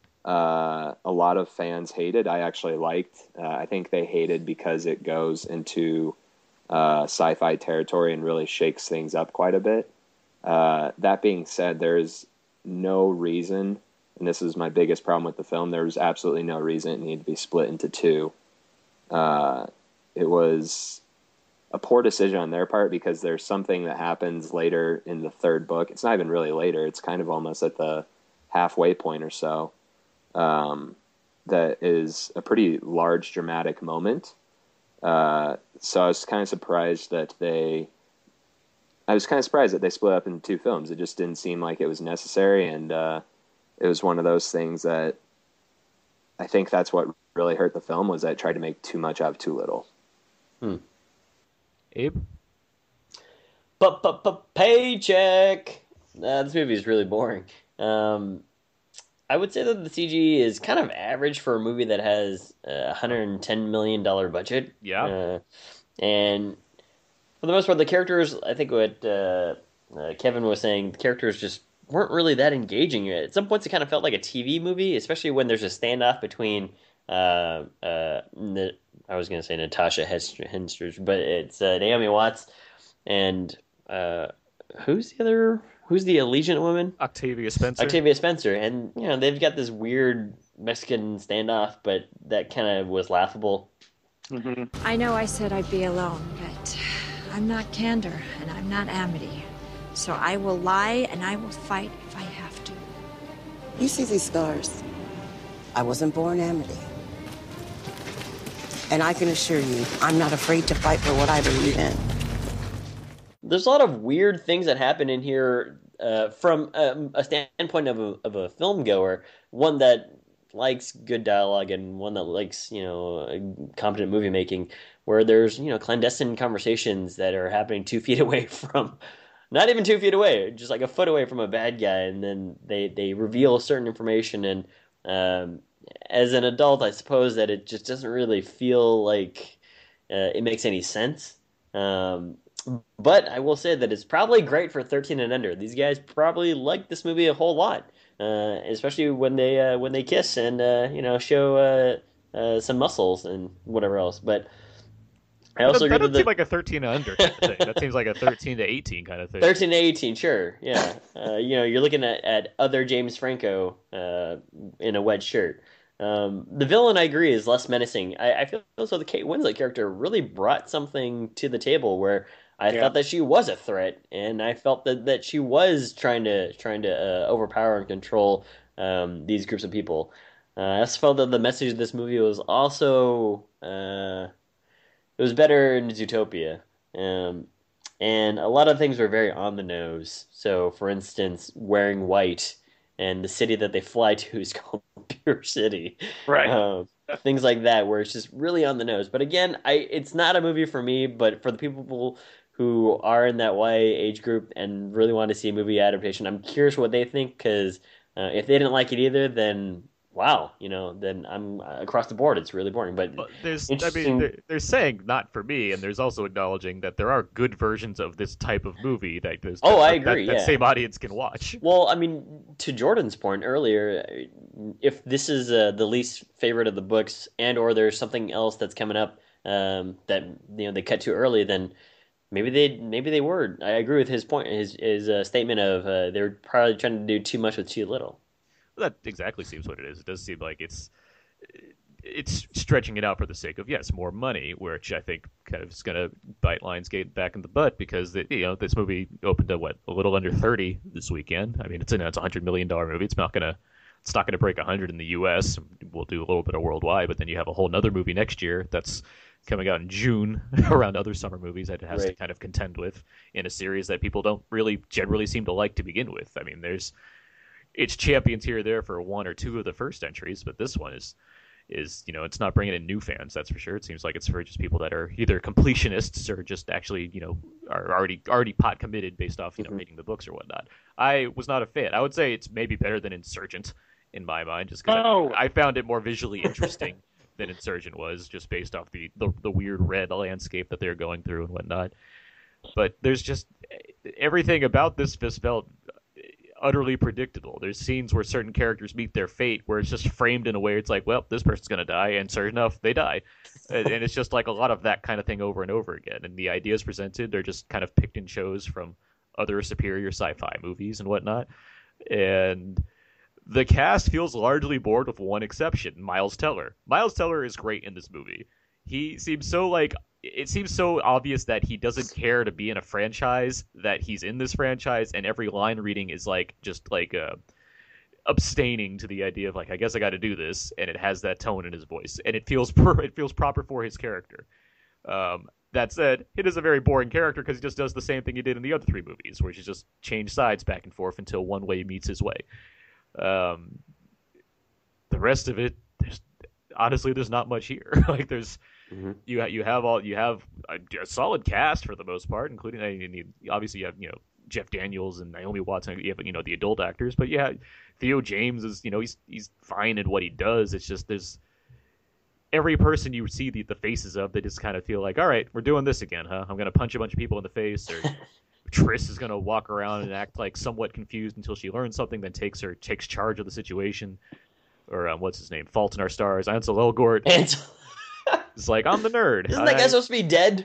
Speaker 4: uh, a lot of fans hated. I actually liked. Uh, I think they hated because it goes into uh, sci-fi territory and really shakes things up quite a bit. Uh, that being said, there's no reason. And this is my biggest problem with the film. There was absolutely no reason it needed to be split into two. Uh, it was a poor decision on their part because there's something that happens later in the third book. It's not even really later. It's kind of almost at the halfway point or so. Um, that is a pretty large dramatic moment. Uh, so I was kind of surprised that they... I was kind of surprised that they split up into two films. It just didn't seem like it was necessary, and... Uh, it was one of those things that I think that's what really hurt the film was that it tried to make too much out of too little.
Speaker 2: Hmm.
Speaker 1: Abe?
Speaker 2: But, but, but paycheck! Uh, this movie is really boring. Um, I would say that the C G is kind of average for a movie that has a one hundred ten million dollars budget.
Speaker 1: Yeah.
Speaker 2: Uh, and for the most part, the characters, I think what uh, uh, Kevin was saying, the characters just weren't really that engaging. At some points, it kind of felt like a T V movie, especially when there's a standoff between, uh, uh, I was going to say Natasha Henstridge, but it's uh, Naomi Watts and uh, who's the other, who's the Allegiant woman?
Speaker 1: Octavia Spencer.
Speaker 2: Octavia Spencer. And, you know, they've got this weird Mexican standoff, but that kind of was laughable.
Speaker 7: Mm-hmm. I know I said I'd be alone, but I'm not Candor, and I'm not Amity. So I will lie and I will fight if I have to.
Speaker 9: You see these scars? I wasn't born Amity. And I can assure you, I'm not afraid to fight for what I believe in.
Speaker 2: There's a lot of weird things that happen in here uh, from um, a standpoint of a, of a film goer, one that likes good dialogue and one that likes, you know, competent movie making, where there's, you know, clandestine conversations that are happening two feet away from... Not even two feet away, just like a foot away from a bad guy, and then they, they reveal certain information. And um, as an adult, I suppose that it just doesn't really feel like uh, it makes any sense. Um, but I will say that it's probably great for thirteen and under. These guys probably like this movie a whole lot, uh, especially when they uh, when they kiss and uh, you know show uh, uh, some muscles and whatever else. But I also
Speaker 1: that, that doesn't
Speaker 2: the...
Speaker 1: seem like a thirteen and under kind of thing. That seems like a thirteen to eighteen kind of thing.
Speaker 2: thirteen to eighteen, sure, yeah. Uh, you know, you're looking at, at other James Franco uh, in a wet shirt. Um, the villain, I agree, is less menacing. I, I feel as though the Kate Winslet character really brought something to the table where I yeah. thought that she was a threat, and I felt that, that she was trying to trying to uh, overpower and control um, these groups of people. Uh, I also felt that the message of this movie was also... Uh, It was better in Zootopia. Um, and a lot of things were very on the nose. So, for instance, wearing white and the city that they fly to is called Pure City.
Speaker 10: Right.
Speaker 2: Um, things like that, where it's just really on the nose. But again, I it's not a movie for me. But for the people who are in that Y A age group and really want to see a movie adaptation, I'm curious what they think, because uh, if they didn't like it either, then wow, you know, then I'm uh, across the board. It's really boring. But
Speaker 1: Well, there's, I
Speaker 2: interesting.
Speaker 1: mean, they're, they're saying not for me, and there's also acknowledging that there are good versions of this type of movie that there's
Speaker 2: Oh,
Speaker 1: that,
Speaker 2: I agree,
Speaker 1: that,
Speaker 2: yeah.
Speaker 1: that same audience can watch.
Speaker 2: Well, I mean, to Jordan's point earlier, if this is uh, the least favorite of the books, and or there's something else that's coming up um, that you know they cut too early, then maybe they maybe they were. I agree with his point, his his uh, statement of uh, they're probably trying to do too much with too little.
Speaker 1: Well, that exactly seems what it is. It does seem like it's it's stretching it out for the sake of, yes, more money, which I think kind of is going to bite Lionsgate back in the butt, because the, you know this movie opened at what, a little under thirty this weekend. I mean, it's a it's a hundred million dollar movie. It's not gonna it's not gonna break a hundred in the U S. We'll do a little bit of worldwide, but then you have a whole nother movie next year that's coming out in June around other summer movies that it has
Speaker 2: Right.
Speaker 1: to kind of contend with in a series that people don't really generally seem to like to begin with. I mean, there's it's champions here or there for one or two of the first entries, but this one is is you know it's not bringing in new fans, that's for sure. It seems like it's for just people that are either completionists or just actually you know are already already pot committed based off you know
Speaker 2: Mhm.
Speaker 1: reading the books or whatnot. I was not a fan. I would say it's maybe better than Insurgent in my mind, just because
Speaker 10: Oh.
Speaker 1: I, I found it more visually interesting than Insurgent was, just based off the, the the weird red landscape that they're going through and whatnot. But there's just everything about this just felt utterly predictable. There's scenes where certain characters meet their fate, where it's just framed in a way it's like, well, this person's gonna die, and sure enough, they die. and, and it's just like a lot of that kind of thing over and over again. And the ideas presented, they're just kind of picked and chose from other superior sci-fi movies and whatnot. And the cast feels largely bored, with one exception: Miles Teller. Miles Teller is great in this movie. He seems so like it seems so obvious that he doesn't care to be in a franchise, that he's in this franchise, and every line reading is like just like uh, abstaining to the idea of like, I guess I got to do this, and it has that tone in his voice, and it feels per- it feels proper for his character. Um, that said, it is a very boring character because he just does the same thing he did in the other three movies, where he just changed sides back and forth until one way meets his way. Um, the rest of it, there's, honestly, there's not much here. like there's.
Speaker 2: Mm-hmm.
Speaker 1: You ha- you have all you have a, a solid cast for the most part, including I mean, obviously you have you know Jeff Daniels and Naomi Watson. You have you know the adult actors, but yeah, Theo James is you know he's he's fine in what he does. It's just there's every person you see the, the faces of, they just kind of feel like, all right, we're doing this again, huh? I'm gonna punch a bunch of people in the face, or Triss is gonna walk around and act like somewhat confused until she learns something, then takes her takes charge of the situation. Or um, what's his name? Fault in Our Stars. Ansel Elgort.
Speaker 2: Ansel.
Speaker 1: It's like, I'm the nerd.
Speaker 2: Isn't that guy
Speaker 1: I,
Speaker 2: supposed to be dead?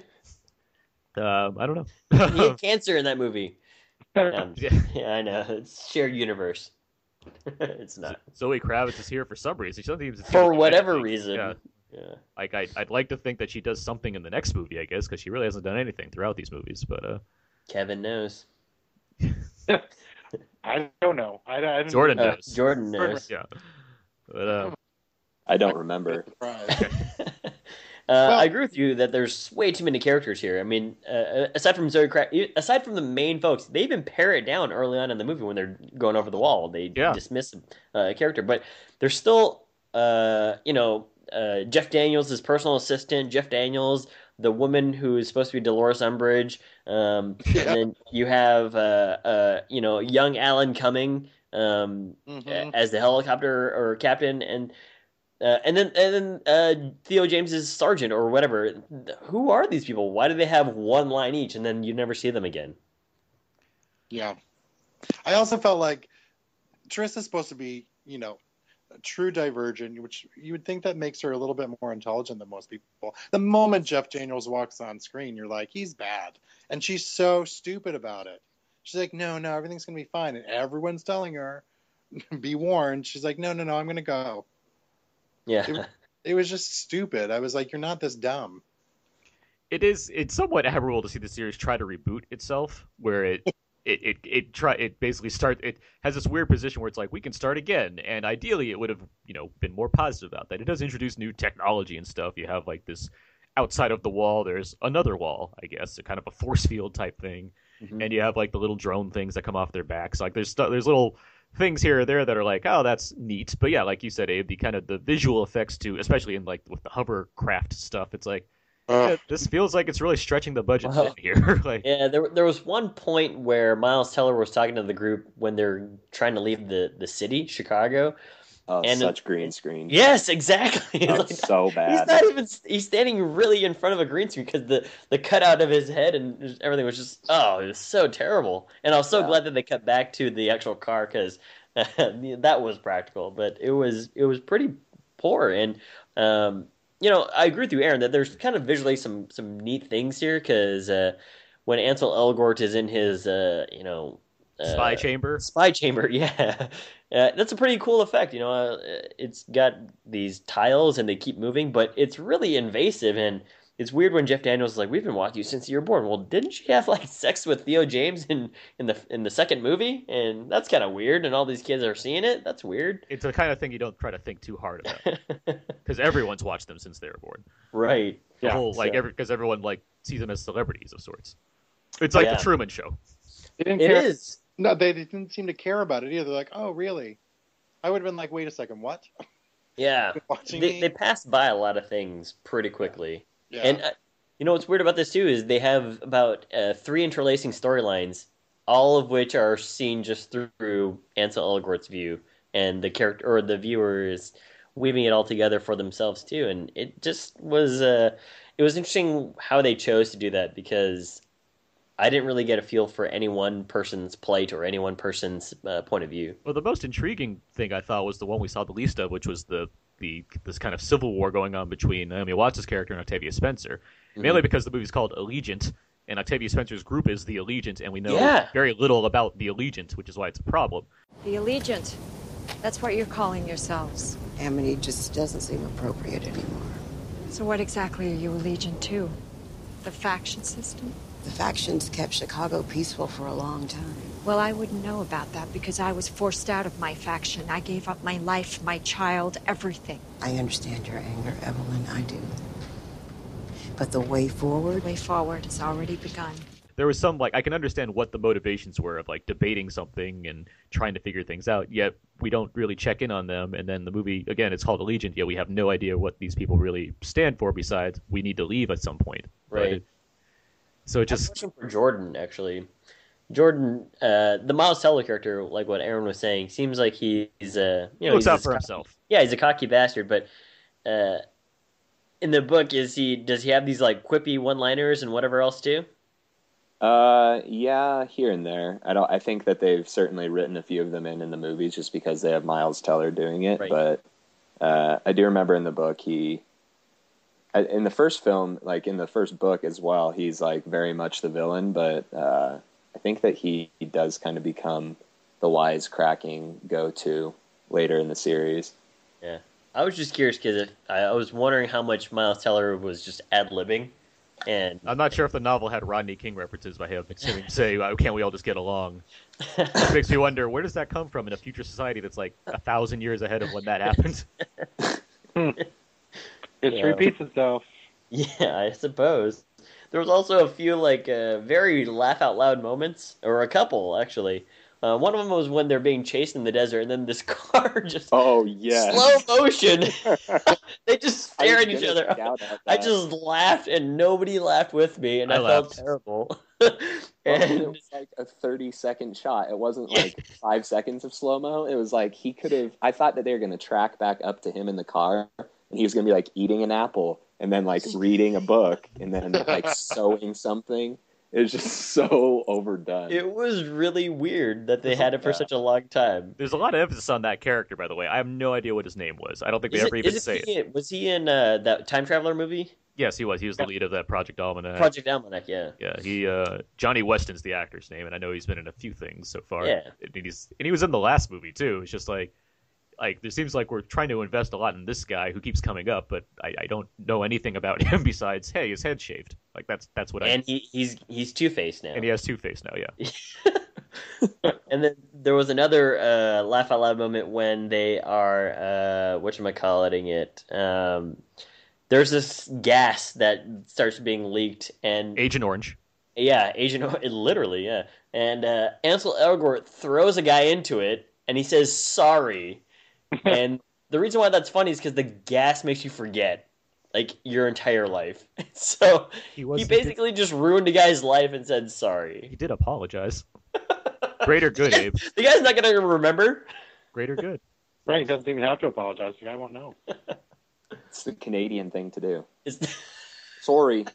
Speaker 1: Um, I don't know.
Speaker 2: He had cancer in that movie. Um,
Speaker 1: Yeah.
Speaker 2: yeah, I know. It's shared universe. It's not.
Speaker 1: Zoe Kravitz is here for some reason. She doesn't even
Speaker 2: For whatever reason.
Speaker 1: Yeah.
Speaker 2: Yeah.
Speaker 1: Like I, I'd like to think that she does something in the next movie, I guess, because she really hasn't done anything throughout these movies. But uh,
Speaker 2: Kevin knows.
Speaker 10: I don't know. I, I didn't
Speaker 1: Jordan
Speaker 2: Uh,
Speaker 1: knows.
Speaker 2: Jordan knows.
Speaker 1: Yeah. But uh,
Speaker 4: I don't remember.
Speaker 5: Right.
Speaker 2: Uh, I agree with you that there's way too many characters here. I mean, uh, aside from Zoe Kravitz, aside from the main folks, they even pare it down early on in the movie when they're going over the wall. They
Speaker 1: Yeah.
Speaker 2: dismiss uh, a character, but there's still, uh, you know, uh, Jeff Daniels, his personal assistant, Jeff Daniels, the woman who is supposed to be Dolores Umbridge, um,
Speaker 5: Yeah.
Speaker 2: and then you have, uh, uh, you know, young Alan Cumming um,
Speaker 5: Mhm.
Speaker 2: as the helicopter or captain, and. Uh, and then, and then uh, Theo James's sergeant or whatever. Who are these people? Why do they have one line each, and then you never see them again?
Speaker 5: Yeah. I also felt like Triss is supposed to be, you know, a true divergent, which you would think that makes her a little bit more intelligent than most people. The moment Jeff Daniels walks on screen, you're like, he's bad. And she's so stupid about it. She's like, no, no, everything's going to be fine. And everyone's telling her, be warned. She's like, no, no, no, I'm going to go.
Speaker 2: Yeah,
Speaker 5: It, it was just stupid. I was like, you're not this dumb.
Speaker 1: it is. It's somewhat admirable to see the series try to reboot itself, where it. It, it it try it basically start it has this weird position where it's like we can start again, and ideally it would have you know been more positive about that. It does introduce new technology and stuff. You have like this outside of the wall, there's another wall, I guess, a kind of a force field type thing,
Speaker 2: Mhm.
Speaker 1: and you have like the little drone things that come off their backs. Like there's stu- there's little things here or there that are like, oh, that's neat. But yeah, like you said, Abe, the kind of the visual effects too, especially in like with the hovercraft stuff, it's like, yeah, this feels like it's really stretching the budget
Speaker 2: Well,
Speaker 1: thin here. like,
Speaker 2: Yeah, there there was one point where Miles Teller was talking to the group when they're trying to leave the, the city, Chicago.
Speaker 4: Oh,
Speaker 2: And-
Speaker 4: such green screen.
Speaker 2: Yes, exactly. It's
Speaker 4: That's so
Speaker 2: He's
Speaker 4: bad.
Speaker 2: not even. He's standing really in front of a green screen because the the cutout of his head and just everything was just oh, it was so terrible. And I was so
Speaker 4: Yeah.
Speaker 2: glad that they cut back to the actual car because that was practical. But it was it was pretty poor. And um, you know, I agree with you, Aaron, that there's kind of visually some some neat things here because uh, when Ansel Elgort is in his uh, you know. Uh,
Speaker 1: spy chamber.
Speaker 2: Spy chamber, yeah. Uh, that's a pretty cool effect, you know. Uh, it's got these tiles and they keep moving, but it's really invasive and it's weird when Jeff Daniels is like, "We've been watching you since you were born." Well, didn't she have like sex with Theo James in, in the in the second movie? And that's kind of weird. And all these kids are seeing it. That's weird.
Speaker 1: It's the kind of thing you don't try to think too hard about because everyone's watched them since they were born.
Speaker 2: Right.
Speaker 1: The
Speaker 10: Yeah,
Speaker 1: whole like
Speaker 2: so-
Speaker 1: every because everyone like sees them as celebrities of sorts. It's like
Speaker 2: Yeah.
Speaker 1: the Truman Show.
Speaker 10: They didn't
Speaker 2: It
Speaker 10: care.
Speaker 2: is.
Speaker 5: No, they didn't seem to care about it either. They're like, oh, really? I would have been like, wait a second, what?
Speaker 2: Yeah.
Speaker 5: Watching
Speaker 2: They
Speaker 5: me?
Speaker 2: they pass by a lot of things pretty quickly.
Speaker 5: Yeah.
Speaker 2: And uh, you know what's weird about this too is they have about uh, three interlacing storylines, all of which are seen just through Ansel Elgort's view, and the character or the viewer is weaving it all together for themselves too. And it just was uh, it was interesting how they chose to do that because I didn't really get a feel for any one person's plight or any one person's uh, point of view.
Speaker 1: Well, the most intriguing thing I thought was the one we saw the least of, which was the the this kind of civil war going on between Naomi Watts' character and Octavia Spencer. Mainly because the movie's called Allegiant, and Octavia Spencer's group is the Allegiant, and we know
Speaker 2: Yeah.
Speaker 1: very little about the Allegiant, which is why it's a problem.
Speaker 7: The Allegiant. That's what you're calling yourselves.
Speaker 9: Amity just doesn't seem appropriate anymore.
Speaker 7: So what exactly are you allegiant to? The faction system?
Speaker 9: The factions kept Chicago peaceful for a long time.
Speaker 7: Well, I wouldn't know about that because I was forced out of my faction. I gave up my life, my child, everything.
Speaker 9: I understand your anger, Evelyn, I do. But the way forward,
Speaker 7: The way forward has already begun.
Speaker 1: There was some, like, I can understand what the motivations were of, like, debating something and trying to figure things out, yet we don't really check in on them, and then the movie, again, it's called Allegiant, yet we have no idea what these people really stand for besides we need to leave at some point. But
Speaker 2: Right.
Speaker 1: it- so it
Speaker 2: I have a
Speaker 1: just...
Speaker 2: question for Jordan, actually. Jordan, uh, the Miles Teller character, like what Aaron was saying, seems like he's uh, you
Speaker 1: He
Speaker 2: know,
Speaker 1: looks
Speaker 2: he's
Speaker 1: out
Speaker 2: this
Speaker 1: for
Speaker 2: cocky-
Speaker 1: himself.
Speaker 2: Yeah, he's a cocky bastard, but uh, in the book, is he? Does he have these like quippy one-liners and whatever else too?
Speaker 4: Uh, yeah, here and there. I don't. I think that they've certainly written a few of them in in the movies just because they have Miles Teller doing it.
Speaker 2: Right.
Speaker 4: But uh, I do remember in the book he, I- in the first film, like in the first book as well, he's like very much the villain. But uh, I think that he, he does kind of become the wisecracking go-to later in the series.
Speaker 2: Yeah, I was just curious because I, I was wondering how much Miles Teller was just ad-libbing, and
Speaker 1: I'm not sure if the novel had Rodney King references by him saying, say, "Why can't we all just get along?" It makes me wonder, where does that come from in a future society that's like a thousand years ahead of when that happened?
Speaker 10: It
Speaker 2: Yeah.
Speaker 10: repeats itself.
Speaker 2: yeah, I suppose there was also a few like uh, very laugh-out-loud moments, or a couple actually. Uh, one of them was when they're being chased in the desert, and then this car just
Speaker 4: Oh yes,
Speaker 2: slow motion. They just
Speaker 4: I
Speaker 2: stare
Speaker 4: was
Speaker 2: at each
Speaker 4: gonna
Speaker 2: other.
Speaker 4: shout at
Speaker 2: I
Speaker 4: that.
Speaker 2: just laughed, and nobody laughed with me, and
Speaker 1: I
Speaker 2: I, felt
Speaker 1: laughed.
Speaker 2: terrible.
Speaker 4: Well, it
Speaker 2: and
Speaker 4: was like a thirty second shot. It wasn't like five seconds of slow mo. It was like he could have. I thought that they were going to track back up to him in the car, and he was going to be like eating an apple and then like reading a book and then like sewing something. It was just so overdone.
Speaker 2: it was really weird that they had it for
Speaker 4: Yeah.
Speaker 2: such a long time.
Speaker 1: There's a lot of emphasis on that character, by the way. I have no idea what his name was. I don't think they
Speaker 2: Is
Speaker 1: ever
Speaker 2: it-
Speaker 1: even
Speaker 2: is it
Speaker 1: say it.
Speaker 2: he in- was he in uh, that Time Traveler movie?
Speaker 1: Yes, he was. He was the lead of that Project Almanac.
Speaker 2: Project Almanac, yeah.
Speaker 1: Yeah, he uh, Johnny Weston's the actor's name, and I know he's been in a few things so far.
Speaker 2: Yeah.
Speaker 1: and he's and he was in the last movie too. It's just like, like there seems like we're trying to invest a lot in this guy who keeps coming up, but I, I don't know anything about him besides hey, his head shaved. Like that's that's what I.
Speaker 2: And he, he's he's Two Face now.
Speaker 1: and he has Two Face now. Yeah.
Speaker 2: And then there was another uh, laugh out loud moment when they are uh, whatchamacalliting it. Um, there's this gas that starts being leaked, and
Speaker 1: Agent Orange.
Speaker 2: yeah, Agent O- literally, yeah. And uh, Ansel Elgort throws a guy into it, and he says sorry. And the reason why that's funny is because the gas makes you forget, like, your entire life. So
Speaker 1: He was-
Speaker 2: he
Speaker 1: he
Speaker 2: basically just ruined a guy's life and said sorry.
Speaker 1: He did apologize. Greater good, Abe.
Speaker 2: The guy's not gonna remember.
Speaker 1: Greater good.
Speaker 10: Right, he doesn't even have to apologize. The guy won't know.
Speaker 4: It's the Canadian thing to do.
Speaker 2: It's-
Speaker 4: Sorry.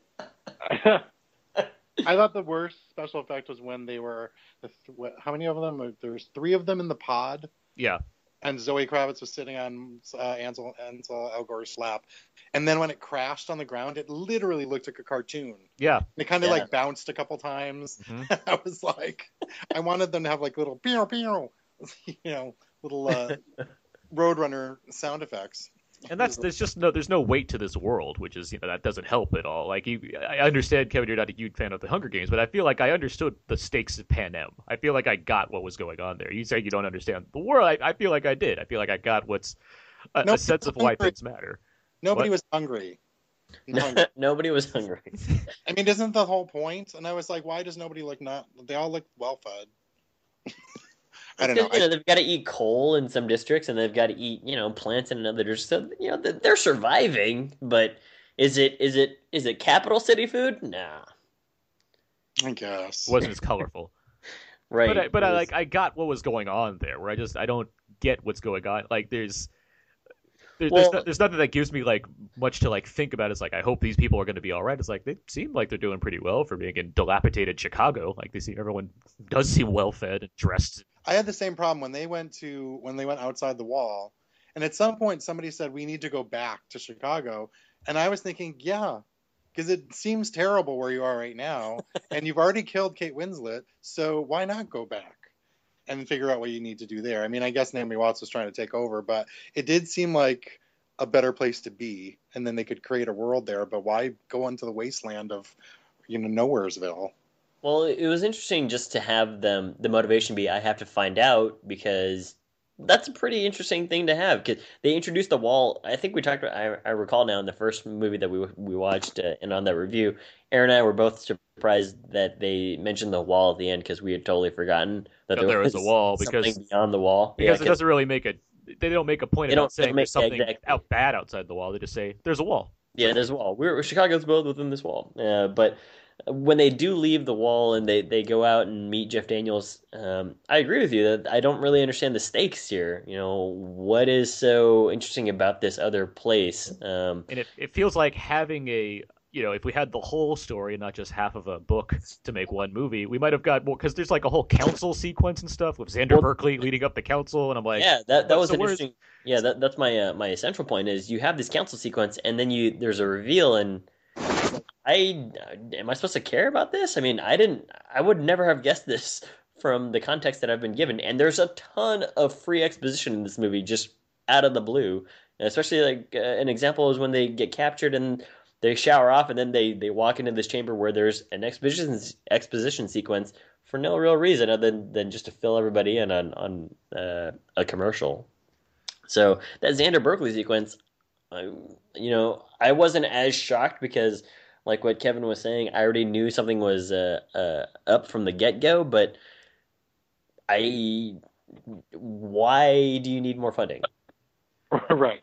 Speaker 5: I thought the worst special effect was when they were the th- what, how many of them? There's three of them in the pod,
Speaker 1: Yeah.
Speaker 5: and Zoe Kravitz was sitting on uh, Ansel Ansel Elgore's lap, and then when it crashed on the ground, it literally looked like a cartoon.
Speaker 1: Yeah.
Speaker 5: It kind of
Speaker 2: Yeah.
Speaker 5: like bounced a couple times.
Speaker 1: Mhm.
Speaker 5: I was like, I wanted them to have like little pew pew, you know, little uh, Roadrunner sound effects.
Speaker 1: And that's there's just no there's no weight to this world, which is, you know, that doesn't help at all. Like, you, I understand, Kevin, you're not a huge fan of the Hunger Games, but I feel like I understood the stakes of Panem. I feel like I got what was going on there. You say you don't understand the world. I, I feel like I did. I feel like I got what's a,
Speaker 5: No,
Speaker 1: a sense of why
Speaker 5: hungry.
Speaker 1: things matter.
Speaker 5: Nobody
Speaker 1: What?
Speaker 5: was hungry. hungry.
Speaker 2: Nobody was hungry.
Speaker 5: I mean, isn't the whole point? And I was like, why does nobody look not? They all look well fed. I don't know.
Speaker 2: Because, you know,
Speaker 5: I-
Speaker 2: they've got to eat coal in some districts, and they've got to eat, you know, plants in another district. So, you know, they're they're surviving. But is it is it is it capital city food? Nah.
Speaker 5: I guess.
Speaker 1: Wasn't as colorful.
Speaker 2: Right.
Speaker 1: But I, but
Speaker 2: It
Speaker 1: I
Speaker 2: was-
Speaker 1: like I got what was going on there. Where I just I don't get what's going on. Like, there's. There,
Speaker 2: Well-
Speaker 1: there's, no, there's nothing that gives me like much to like think about. It's like, I hope these people are going to be all right. It's like, they seem like they're doing pretty well for being in dilapidated Chicago. Like, they seem everyone does seem well fed and dressed.
Speaker 5: I had the same problem when they went to when they went outside the wall, and at some point somebody said we need to go back to Chicago, and I was thinking, yeah, because it seems terrible where you are right now, and you've already killed Kate Winslet, so why not go back and figure out what you need to do there? I mean, I guess Naomi Watts was trying to take over, but it did seem like a better place to be, and then they could create a world there. But why go into the wasteland of, you know, Nowheresville?
Speaker 2: Well, it was interesting just to have them the motivation be I have to find out, because that's a pretty interesting thing to have, because they introduced the wall. I think we talked about I, I recall now in the first movie that we we watched uh, and on that review, Aaron and I were both surprised that they mentioned the wall at the end, because we had totally forgotten that
Speaker 1: That there was a wall, because-
Speaker 2: something beyond the wall.
Speaker 1: Because
Speaker 2: Yeah,
Speaker 1: it doesn't really make a. They don't make a point
Speaker 2: They
Speaker 1: about
Speaker 2: don't-
Speaker 1: saying
Speaker 2: don't
Speaker 1: there's
Speaker 2: make-
Speaker 1: something
Speaker 2: exactly.
Speaker 1: out bad outside the wall. They just say there's a wall.
Speaker 2: Yeah, there's a wall. We're Chicago's built within this wall. Uh, but when they do leave the wall and they, they go out and meet Jeff Daniels, um, I agree with you that I don't really understand the stakes here. You know, what is so interesting about this other place? Um,
Speaker 1: And it, it feels like having a, you know, if we had the whole story and not just half of a book to make one movie, we might have got more, because there's like a whole council sequence and stuff with Xander
Speaker 2: Well-
Speaker 1: Berkeley leading up the council, and I'm like,
Speaker 2: yeah, that that
Speaker 1: what-
Speaker 2: was
Speaker 1: so
Speaker 2: an
Speaker 1: where's-
Speaker 2: interesting. Yeah, that that's my uh, my central point is you have this council sequence and then you there's a reveal, and I am I supposed to care about this? I mean, I didn't. I would never have guessed this from the context that I've been given. And there's a ton of free exposition in this movie, just out of the blue. And especially like uh, an example is when they get captured and they shower off, and then they they walk into this chamber where there's an exposition exposition sequence for no real reason other than, than just to fill everybody in on on uh, a commercial. So that Xander Berkeley sequence, I, you know, I wasn't as shocked because, like what Kevin was saying, I already knew something was uh, uh, up from the get-go, but I, why do you need more funding?
Speaker 10: Right.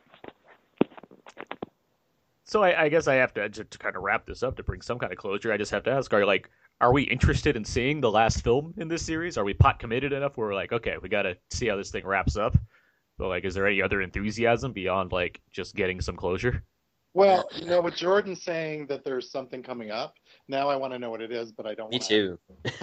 Speaker 1: So I, I guess I have to, to to kind of wrap this up to bring some kind of closure. I just have to ask: Are you like, are we interested in seeing the last film in this series? Are we pot committed enough where we're like, okay, we got to see how this thing wraps up? But like, is there any other enthusiasm beyond like just getting some closure?
Speaker 5: Well, you know, with Jordan saying that there's something coming up, now I want to know what it is, but I don't.
Speaker 2: Me
Speaker 5: wanna...
Speaker 2: too.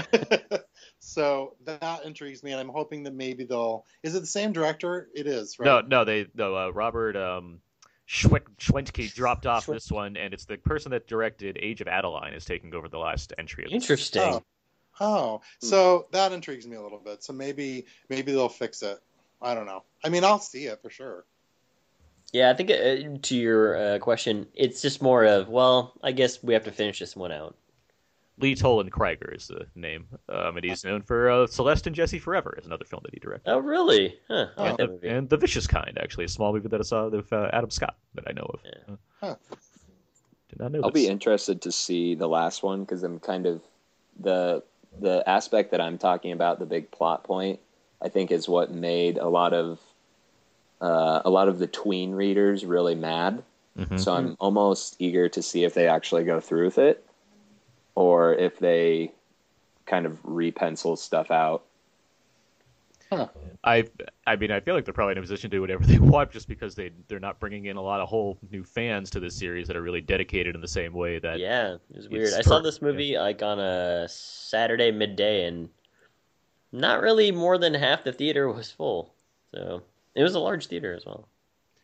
Speaker 5: So that intrigues me, and I'm hoping that maybe they'll. Is it the same director? It is, right?
Speaker 1: No, no, they no uh, Robert um, Schwent- Schwentke dropped off this one, and it's the person that directed Age of Adeline is taking over the last entry of this.
Speaker 2: Interesting.
Speaker 5: Oh. Oh, so that intrigues me a little bit. So maybe maybe they'll fix it. I don't know. I mean, I'll see it for sure.
Speaker 2: Yeah, I think uh, to your uh, question, it's just more of, well, I guess we have to finish this one out.
Speaker 1: Lee Toland Krieger is the name, um, and he's known for uh, Celeste and Jesse Forever is another film that he directed.
Speaker 2: Oh, really? Huh. I like
Speaker 1: and,
Speaker 2: that
Speaker 1: the,
Speaker 2: movie.
Speaker 1: and The Vicious Kind, actually, a small movie that I saw with uh, Adam Scott that I know of.
Speaker 2: Yeah.
Speaker 5: Huh.
Speaker 1: Did not know
Speaker 4: I'll
Speaker 1: this.
Speaker 4: be interested to see the last one because I'm kind of the the aspect that I'm talking about, the big plot point. I think is what made a lot of uh, a lot of the tween readers really mad.
Speaker 1: Mm-hmm.
Speaker 4: So I'm almost eager to see if they actually go through with it, or if they kind of repencil stuff out.
Speaker 10: Huh.
Speaker 1: I I mean, I feel like they're probably in a position to do whatever they want, just because they they're not bringing in a lot of whole new fans to this series that are really dedicated in the same way that.
Speaker 2: Yeah, it was weird.
Speaker 1: it's
Speaker 2: I saw
Speaker 1: per-
Speaker 2: this movie like on a Saturday midday, and not really more than half the theater was full. So it was a large theater as well.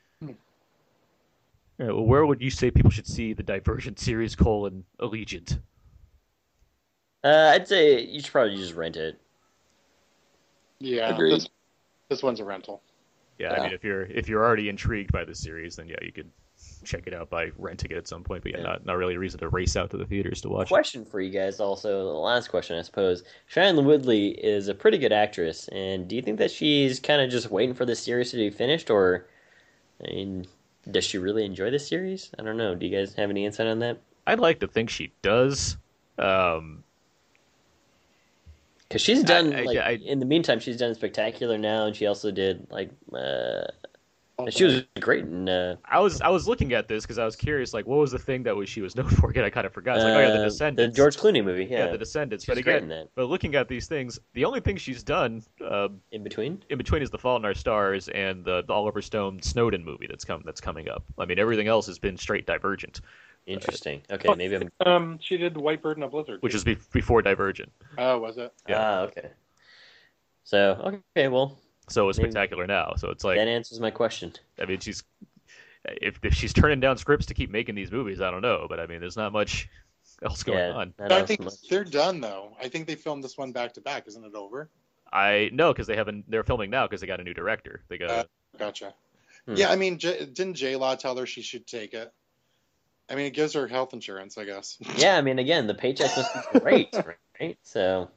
Speaker 1: Yeah, well, where would you say people should see the Divergent series colon Allegiant?
Speaker 2: Uh, I'd say you should probably just rent it.
Speaker 10: Yeah,
Speaker 4: Agreed.
Speaker 10: this, this one's a rental.
Speaker 1: Yeah, I
Speaker 4: Yeah.
Speaker 1: mean, if you're if you're already intrigued by the series, then yeah, you could check it out by renting it at some point. But yeah,
Speaker 2: Yeah.
Speaker 1: not not really a reason to race out to the theaters to watch it.
Speaker 2: Question for you guys also, the last question I suppose. Shailene Woodley is a pretty good actress, and do you think that she's kind of just waiting for this series to be finished, or I mean, does she really enjoy this series? I don't know. Do you guys have any insight on that?
Speaker 1: I'd like to think she does. Um,
Speaker 2: Because she's done,
Speaker 1: I- I-
Speaker 2: like,
Speaker 1: I-
Speaker 2: in the meantime, she's done Spectacular now, and she also did, like, uh, she was great in, uh,
Speaker 1: I was I was looking at this because I was curious, like, what was the thing that was she was known for? Again, I kind of forgot. It's like, oh yeah, The
Speaker 2: uh,
Speaker 1: Descendants.
Speaker 2: the George Clooney movie, yeah.
Speaker 1: Yeah, The Descendants.
Speaker 2: She was
Speaker 1: But
Speaker 2: great
Speaker 1: again,
Speaker 2: in that.
Speaker 1: but looking at these things, the only thing she's done uh,
Speaker 2: In between?
Speaker 1: in between is The Fault in Our Stars and the, the Oliver Stone Snowden movie that's come that's coming up. I mean, everything else has been straight Divergent,
Speaker 2: Interesting. Okay, maybe I'm...
Speaker 10: Um, she did White Bird and a Blizzard.
Speaker 1: which is be- before Divergent.
Speaker 10: Oh, was it?
Speaker 1: Yeah.
Speaker 2: Ah, okay. So, okay, well,
Speaker 1: So it's
Speaker 2: Maybe-
Speaker 1: Spectacular now. So it's like,
Speaker 2: that answers my question.
Speaker 1: I mean, she's if if she's turning down scripts to keep making these movies, I don't know, but I mean, there's not much else going
Speaker 2: Yeah,
Speaker 1: on.
Speaker 2: not
Speaker 5: I
Speaker 2: else
Speaker 5: think
Speaker 2: much.
Speaker 5: they're done though. I think they filmed this one back to back. Isn't it over?
Speaker 1: I know because they haven't. They're filming now because they got a new director. They got.
Speaker 5: Uh, Gotcha.
Speaker 2: Hmm.
Speaker 5: Yeah, I mean, J- didn't J Law tell her she should take it? I mean, it gives her health insurance, I guess.
Speaker 2: Yeah, I mean, again, the paycheck must be great, right? So,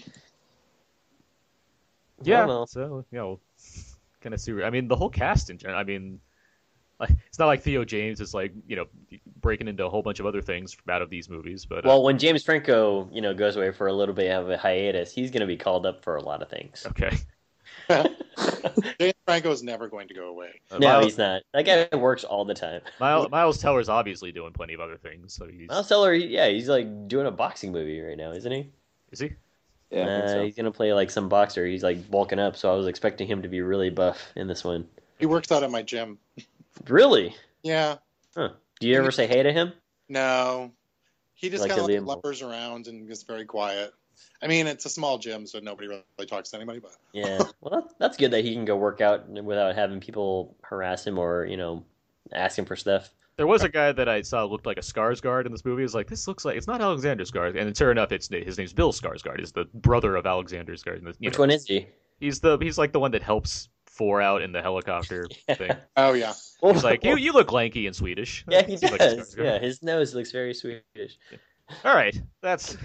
Speaker 1: yeah.
Speaker 2: well.
Speaker 1: So you know, kind of see. I mean, the whole cast in general. I mean, like, it's not like Theo James is like you know breaking into a whole bunch of other things from out of these movies, but uh,
Speaker 2: well, when James Franco, you know, goes away for a little bit of a hiatus, he's going to be called up for a lot of things.
Speaker 1: okay.
Speaker 5: James Franco is never going to go away.
Speaker 1: Uh,
Speaker 2: No,
Speaker 1: Miles,
Speaker 2: he's not. That guy works all the time.
Speaker 1: Miles, Miles Teller's obviously doing plenty of other things. So he's
Speaker 2: Miles Teller, yeah, he's like doing a boxing movie right now, isn't he?
Speaker 1: is he?
Speaker 4: Yeah, I think
Speaker 2: uh,
Speaker 4: so.
Speaker 2: He's gonna play like some boxer. He's like bulking up, so I was expecting him to be really buff in this one.
Speaker 5: He works out at my gym.
Speaker 2: Really?
Speaker 5: Yeah.
Speaker 2: Huh. Do you ever say hey to him?
Speaker 5: No. He just
Speaker 2: Like
Speaker 5: kind of
Speaker 2: the
Speaker 5: like
Speaker 2: Liam-
Speaker 5: lumbers around and is very quiet. I mean, it's a small gym, so nobody really talks to anybody. But
Speaker 2: Yeah. Well, that- that's good that he can go work out without having people harass him or you know ask him for stuff.
Speaker 1: There was a guy that I saw looked like a Skarsgård in this movie. I was like, this looks like it's not Alexander Skarsgård, and sure enough, it's his name's Bill Skarsgård. He's the brother of Alexander Skarsgård. You
Speaker 2: Which
Speaker 1: know,
Speaker 2: one is he?
Speaker 1: He's the he's like the one that helps Four out in the helicopter thing.
Speaker 5: oh yeah,
Speaker 1: He's like, you you look lanky and Swedish.
Speaker 2: Yeah, he
Speaker 1: Seems like
Speaker 2: does.
Speaker 1: Skarsgård.
Speaker 2: Yeah, his nose looks very Swedish.
Speaker 1: All right, that's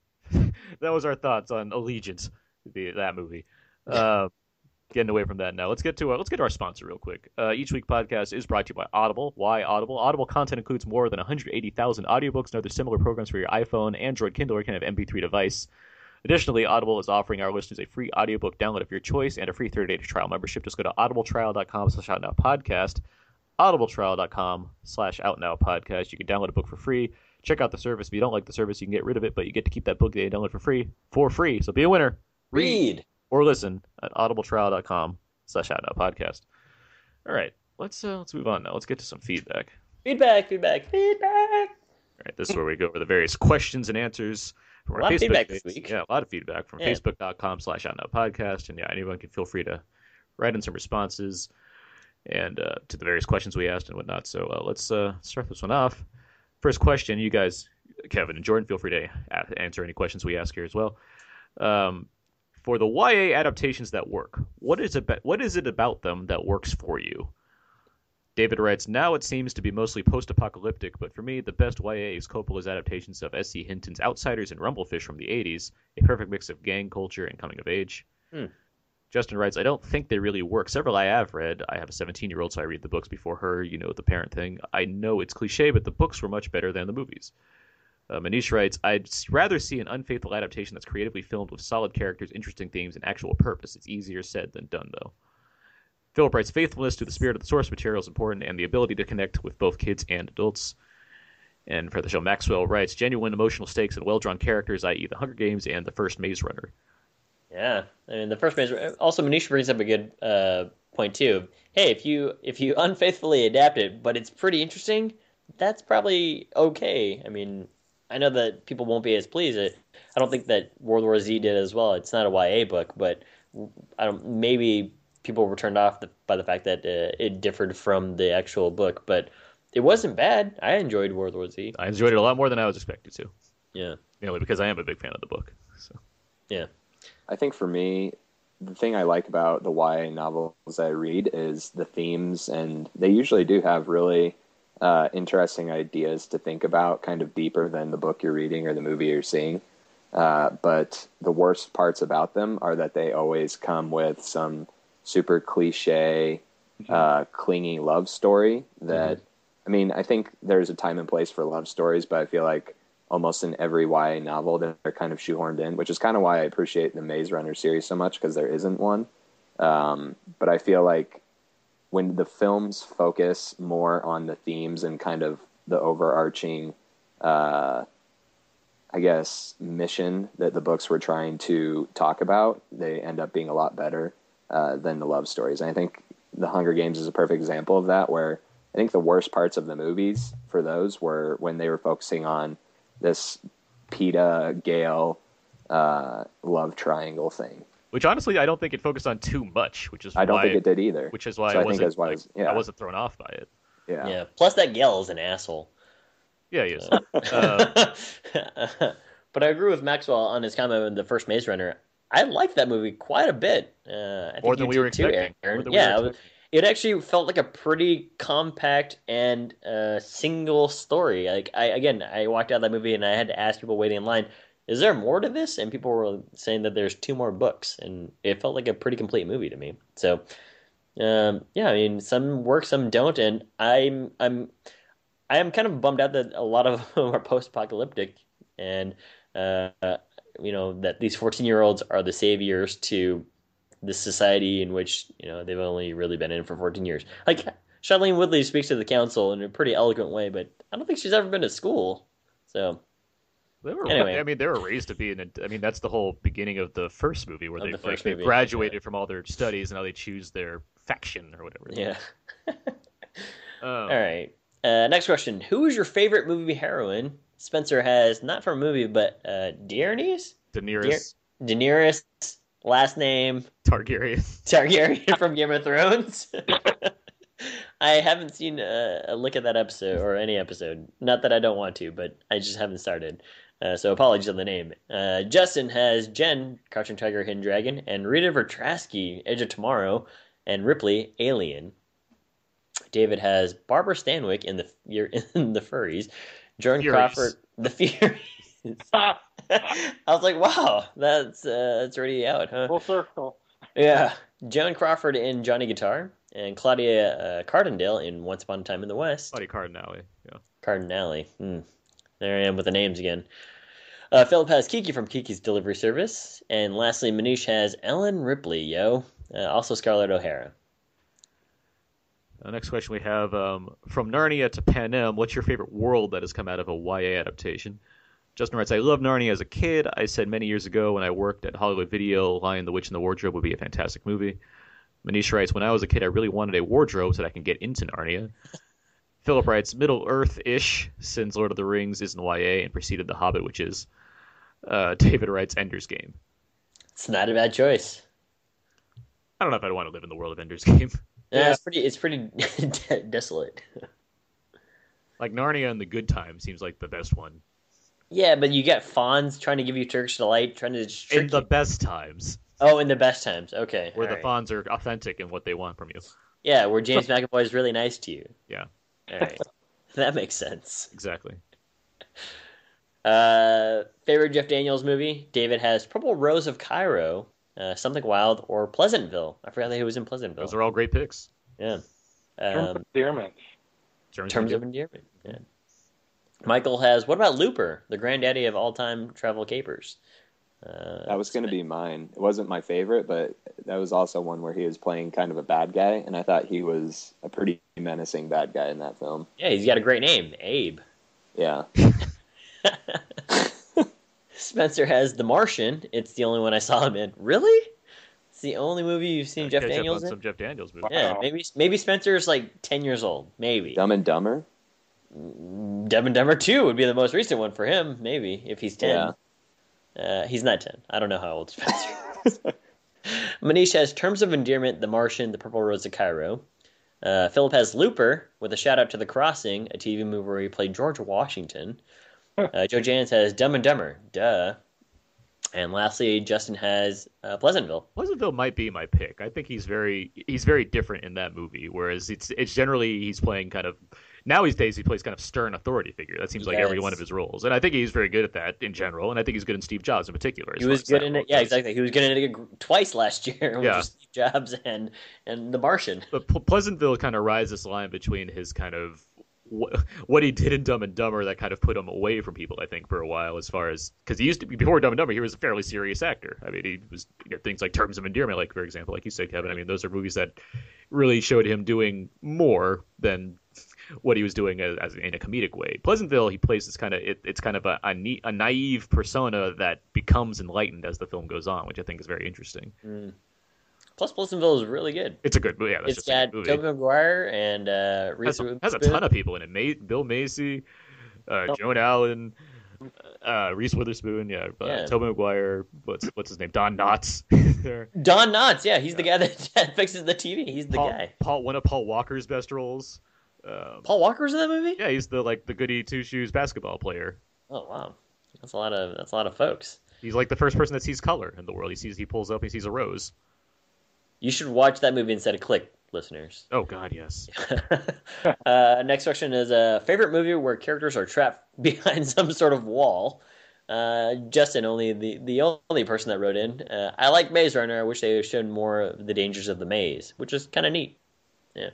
Speaker 1: that was our thoughts on Allegiance, the, that movie. Uh, getting away from that now, let's get to uh, let's get to our sponsor real quick. Uh, Each Week Podcast is brought to you by Audible. Why Audible? Audible content includes more than one hundred eighty thousand audiobooks and other similar programs for your iPhone, Android, Kindle, or kind of M P three device. Additionally, Audible is offering our listeners a free audiobook download of your choice and a free thirty day trial membership. Just go to audibletrial.com slash outnowpodcast, audibletrial.com slash outnowpodcast. You can download a book for free. Check out the service. If you don't like the service, you can get rid of it, but you get to keep that book that you download for free, for free. So be a winner.
Speaker 2: Read.
Speaker 1: Or listen at audibletrial.com slash outnowpodcast. All right, let's, uh, let's move on now. Let's get to some feedback.
Speaker 2: Feedback, feedback, feedback.
Speaker 1: All right, this is where we go over the various questions and answers from
Speaker 2: A
Speaker 1: our
Speaker 2: lot of
Speaker 1: Facebook
Speaker 2: feedback
Speaker 1: page.
Speaker 2: this week.
Speaker 1: Yeah, a lot of feedback from
Speaker 2: Yeah.
Speaker 1: facebook.com slash outnowpodcast. And yeah, anyone can feel free to write in some responses and uh, to the various questions we asked and whatnot. So uh, let's uh, start this one off. First question, you guys, Kevin and Jordan, feel free to a- answer any questions we ask here as well. Um, for the Y A adaptations that work, what is, it, what is it about them that works for you? David writes, now it seems to be mostly post-apocalyptic, but for me, the best Y A is Coppola's adaptations of S C Hinton's Outsiders and Rumblefish from the eighties, a perfect mix of gang culture and coming of age.
Speaker 2: Hmm.
Speaker 1: Justin writes, I don't think they really work. Several I have read. I have a seventeen-year-old, so I read the books before her, you know, the parent thing. I know it's cliche, but the books were much better than the movies. Uh, Manish writes, I'd rather see an unfaithful adaptation that's creatively filmed with solid characters, interesting themes, and actual purpose. It's easier said than done, though. Philip writes, faithfulness to the spirit of the source material is important, and the ability to connect with both kids and adults. And for the show, Maxwell writes, genuine emotional stakes and well-drawn characters, that is. The Hunger Games and the first Maze Runner.
Speaker 2: Yeah, I mean, the first Maze Runner. Also, Manish brings up a good uh, point, too. Hey, if you if you unfaithfully adapt it, but it's pretty interesting, that's probably okay. I mean, I know that people won't be as pleased. I don't think that World War Z did as well. It's not a Y A book, but I don't. Maybe people were turned off the, by the fact that uh, it differed from the actual book, but it wasn't bad. I enjoyed World War Z.
Speaker 1: I enjoyed it a lot more than I was expected to.
Speaker 2: Yeah,
Speaker 1: mainly because I am a big fan of the book. So
Speaker 2: yeah,
Speaker 4: I think for me, the thing I like about the Y A novels I read is the themes, and they usually do have really uh, interesting ideas to think about, kind of deeper than the book you're reading or the movie you're seeing. Uh, but the worst parts about them are that they always come with some super cliche, uh, clingy love story that, mm-hmm. I mean, I think there's a time and place for love stories, but I feel like almost in every Y A novel they're kind of shoehorned in, which is kind of why I appreciate the Maze Runner series so much, because there isn't one. Um, but I feel like when the films focus more on the themes and kind of the overarching, uh, I guess, mission that the books were trying to talk about, they end up being a lot better uh, than the love stories. And I think The Hunger Games is a perfect example of that, where I think the worst parts of the movies for those were when they were focusing on this Peeta Gale uh, love triangle thing.
Speaker 1: Which honestly, I don't think it focused on too much. Which is
Speaker 4: I don't
Speaker 1: why,
Speaker 4: think it did either.
Speaker 1: Which is why
Speaker 4: so
Speaker 1: I
Speaker 4: I
Speaker 1: wasn't.
Speaker 4: Think that's why
Speaker 1: like,
Speaker 4: I, was, yeah.
Speaker 1: I wasn't thrown off by it.
Speaker 4: Yeah.
Speaker 2: Yeah. Plus, that Gale is an asshole.
Speaker 1: Yeah, he is. uh,
Speaker 2: but I agree with Maxwell on his comment on the first Maze Runner. I liked that movie quite a bit. Uh, I think
Speaker 1: more than we were
Speaker 2: too,
Speaker 1: expecting.
Speaker 2: Aaron.
Speaker 1: Than
Speaker 2: yeah,
Speaker 1: we were expecting.
Speaker 2: It actually felt like a pretty compact and uh, single story. Like I again, I walked out of that movie and I had to ask people waiting in line, "Is there more to this?" And people were saying that there's two more books, and it felt like a pretty complete movie to me. So, um, yeah, I mean, some work, some don't, and I'm I'm I am kind of bummed out that a lot of them are post-apocalyptic, and uh, you know that these fourteen-year-olds are the saviors to this society in which, you know, they've only really been in for fourteen years. Like, Shailene Woodley speaks to the council in a pretty eloquent way, but I don't think she's ever been to school. So,
Speaker 1: they were,
Speaker 2: anyway.
Speaker 1: I mean, they were raised to be in a, I mean, that's the whole beginning of the first movie where they,
Speaker 2: the
Speaker 1: like,
Speaker 2: movie,
Speaker 1: they graduated
Speaker 2: yeah.
Speaker 1: from all their studies and now they choose their faction or whatever.
Speaker 2: Yeah.
Speaker 1: um,
Speaker 2: all right. Uh, next question. Who is your favorite movie heroine? Spencer has, not from a movie, but uh, Daenerys?
Speaker 1: Daenerys.
Speaker 2: Da- Daenerys. Last name
Speaker 1: Targaryen.
Speaker 2: Targaryen from Game of Thrones. I haven't seen a, a look at that episode or any episode. Not that I don't want to, but I just haven't started. Uh, so apologies on the name. Uh, Justin has Jen, Crouching Tiger, Hidden Dragon, and Rita Vertrasky, Edge of Tomorrow, and Ripley, Alien. David has Barbara Stanwyck in the you're in the Furries, Joan
Speaker 1: Furies.
Speaker 2: Crawford, the Furies. I was like, wow, that's uh, that's already out, huh?
Speaker 10: Full circle.
Speaker 2: Yeah. Joan Crawford in Johnny Guitar, and Claudia uh, Cardindale in Once Upon a Time in the West.
Speaker 1: Claudia Cardinale, yeah.
Speaker 2: Cardinale. Hmm. There I am with the names again. Uh, Philip has Kiki from Kiki's Delivery Service. And lastly, Manish has Ellen Ripley, yo. Uh, also Scarlett O'Hara.
Speaker 1: Uh, next question we have, um, from Narnia to Panem, what's your favorite world that has come out of a Y A adaptation? Justin writes, I loved Narnia as a kid. I said many years ago when I worked at Hollywood Video, Lion, the Witch, and the Wardrobe would be a fantastic movie. Manish writes, when I was a kid, I really wanted a wardrobe so that I can get into Narnia. Philip writes, Middle Earth-ish, since Lord of the Rings isn't Y A and preceded The Hobbit, which is. Uh, David writes, Ender's Game.
Speaker 2: It's not a bad choice.
Speaker 1: I don't know if I'd want to live in the world of Ender's Game.
Speaker 2: Yeah, yeah. It's pretty, it's pretty desolate.
Speaker 1: Like Narnia and the Good Times seems like the best one.
Speaker 2: Yeah, but you got fawns trying to give you Turkish delight, trying to trick
Speaker 1: in the
Speaker 2: you.
Speaker 1: best times.
Speaker 2: Oh, in the best times. Okay,
Speaker 1: where the
Speaker 2: right.
Speaker 1: fawns are authentic in what they want from you.
Speaker 2: Yeah, where James McAvoy is really nice to you.
Speaker 1: Yeah.
Speaker 2: All right, that makes sense.
Speaker 1: Exactly.
Speaker 2: Uh, favorite Jeff Daniels movie? David has Purple Rose of Cairo, uh, Something Wild, or Pleasantville. I forgot that he was in Pleasantville.
Speaker 1: Those are all great picks.
Speaker 2: Yeah. Um,
Speaker 10: Terms of endearment.
Speaker 1: Terms,
Speaker 2: terms
Speaker 1: of
Speaker 2: of endearment. Yeah. Michael has, what about Looper, the granddaddy of all-time travel capers? Uh,
Speaker 4: That was going to be mine. It wasn't my favorite, but that was also one where he was playing kind of a bad guy, and I thought he was a pretty menacing bad guy in that film.
Speaker 2: Yeah, he's got a great name, Abe.
Speaker 4: Yeah.
Speaker 2: Spencer has The Martian. It's the only one I saw him in. Really? It's the only movie you've seen Jeff
Speaker 1: Catch up
Speaker 2: Daniels
Speaker 1: on
Speaker 2: in?
Speaker 1: some Jeff Daniels movie.
Speaker 2: Yeah, maybe maybe Spencer's like ten years old. Maybe.
Speaker 4: Dumb and Dumber?
Speaker 2: Dumb and Dumber two would be the most recent one for him, maybe, if he's ten. Yeah. Uh, he's not ten. I don't know how old Spencer is. Manish has Terms of Endearment, The Martian, The Purple Rose of Cairo. Uh, Philip has Looper, with a shout-out to The Crossing, a T V movie where he played George Washington. Uh, Joe Jans has Dumb and Dumber. Duh. And lastly, Justin has uh, Pleasantville.
Speaker 1: Pleasantville might be my pick. I think he's very he's very different in that movie. Whereas it's it's generally he's playing kind of nowadays he plays kind of stern authority figure. That seems like
Speaker 2: Yes.
Speaker 1: every one of his roles, and I think he's very good at that in general. And I think he's good in Steve Jobs in particular. as
Speaker 2: He
Speaker 1: far
Speaker 2: was
Speaker 1: as
Speaker 2: good
Speaker 1: that
Speaker 2: in
Speaker 1: role
Speaker 2: it. Yeah,
Speaker 1: goes.
Speaker 2: exactly. He was good in it twice last year, which
Speaker 1: Yeah.
Speaker 2: was Steve Jobs and and The Martian.
Speaker 1: But Ple- Pleasantville kind of rides this line between his kind of wh- what he did in Dumb and Dumber that kind of put him away from people, I think, for a while, as far as because he used to be before Dumb and Dumber, he was a fairly serious actor. I mean, he was you know, things like Terms of Endearment, like for example, like you said, Kevin. I mean, those are movies that really showed him doing more than what he was doing as, as in a comedic way. Pleasantville, he plays this kind of it, it's kind of a, a, na- a naive persona that becomes enlightened as the film goes on, which I think is very interesting.
Speaker 2: Mm. Plus, Pleasantville is really good.
Speaker 1: It's a good movie. Yeah, that's
Speaker 2: It's
Speaker 1: just a
Speaker 2: got
Speaker 1: good movie.
Speaker 2: Tobey Maguire and uh, Reese
Speaker 1: has, a, has a
Speaker 2: Witherspoon.
Speaker 1: ton of people in it. Ma- Bill Macy, uh,
Speaker 2: Oh.
Speaker 1: Joan Allen, uh, Reese Witherspoon, yeah, uh,
Speaker 2: Yeah.
Speaker 1: Tobey Maguire. What's what's his name? Don Knotts. there.
Speaker 2: Don Knotts, yeah, he's the guy that, that fixes the T V. He's the
Speaker 1: Paul,
Speaker 2: guy.
Speaker 1: Paul, one of Paul Walker's best roles. Um,
Speaker 2: Paul Walker's in that movie?
Speaker 1: yeah, he's the like the goody two shoes basketball player.
Speaker 2: Oh wow, that's a lot of that's a lot of folks.
Speaker 1: He's like the first person that sees color in the world. He sees he pulls up, he sees a rose.
Speaker 2: You should watch that movie instead of Click, listeners.
Speaker 1: Oh God, yes.
Speaker 2: uh, next question is a favorite movie where characters are trapped behind some sort of wall. Uh, Justin, only the, the only person that wrote in. Uh, I like Maze Runner. I wish they had shown more of the dangers of the maze, which is kind of neat. Yeah.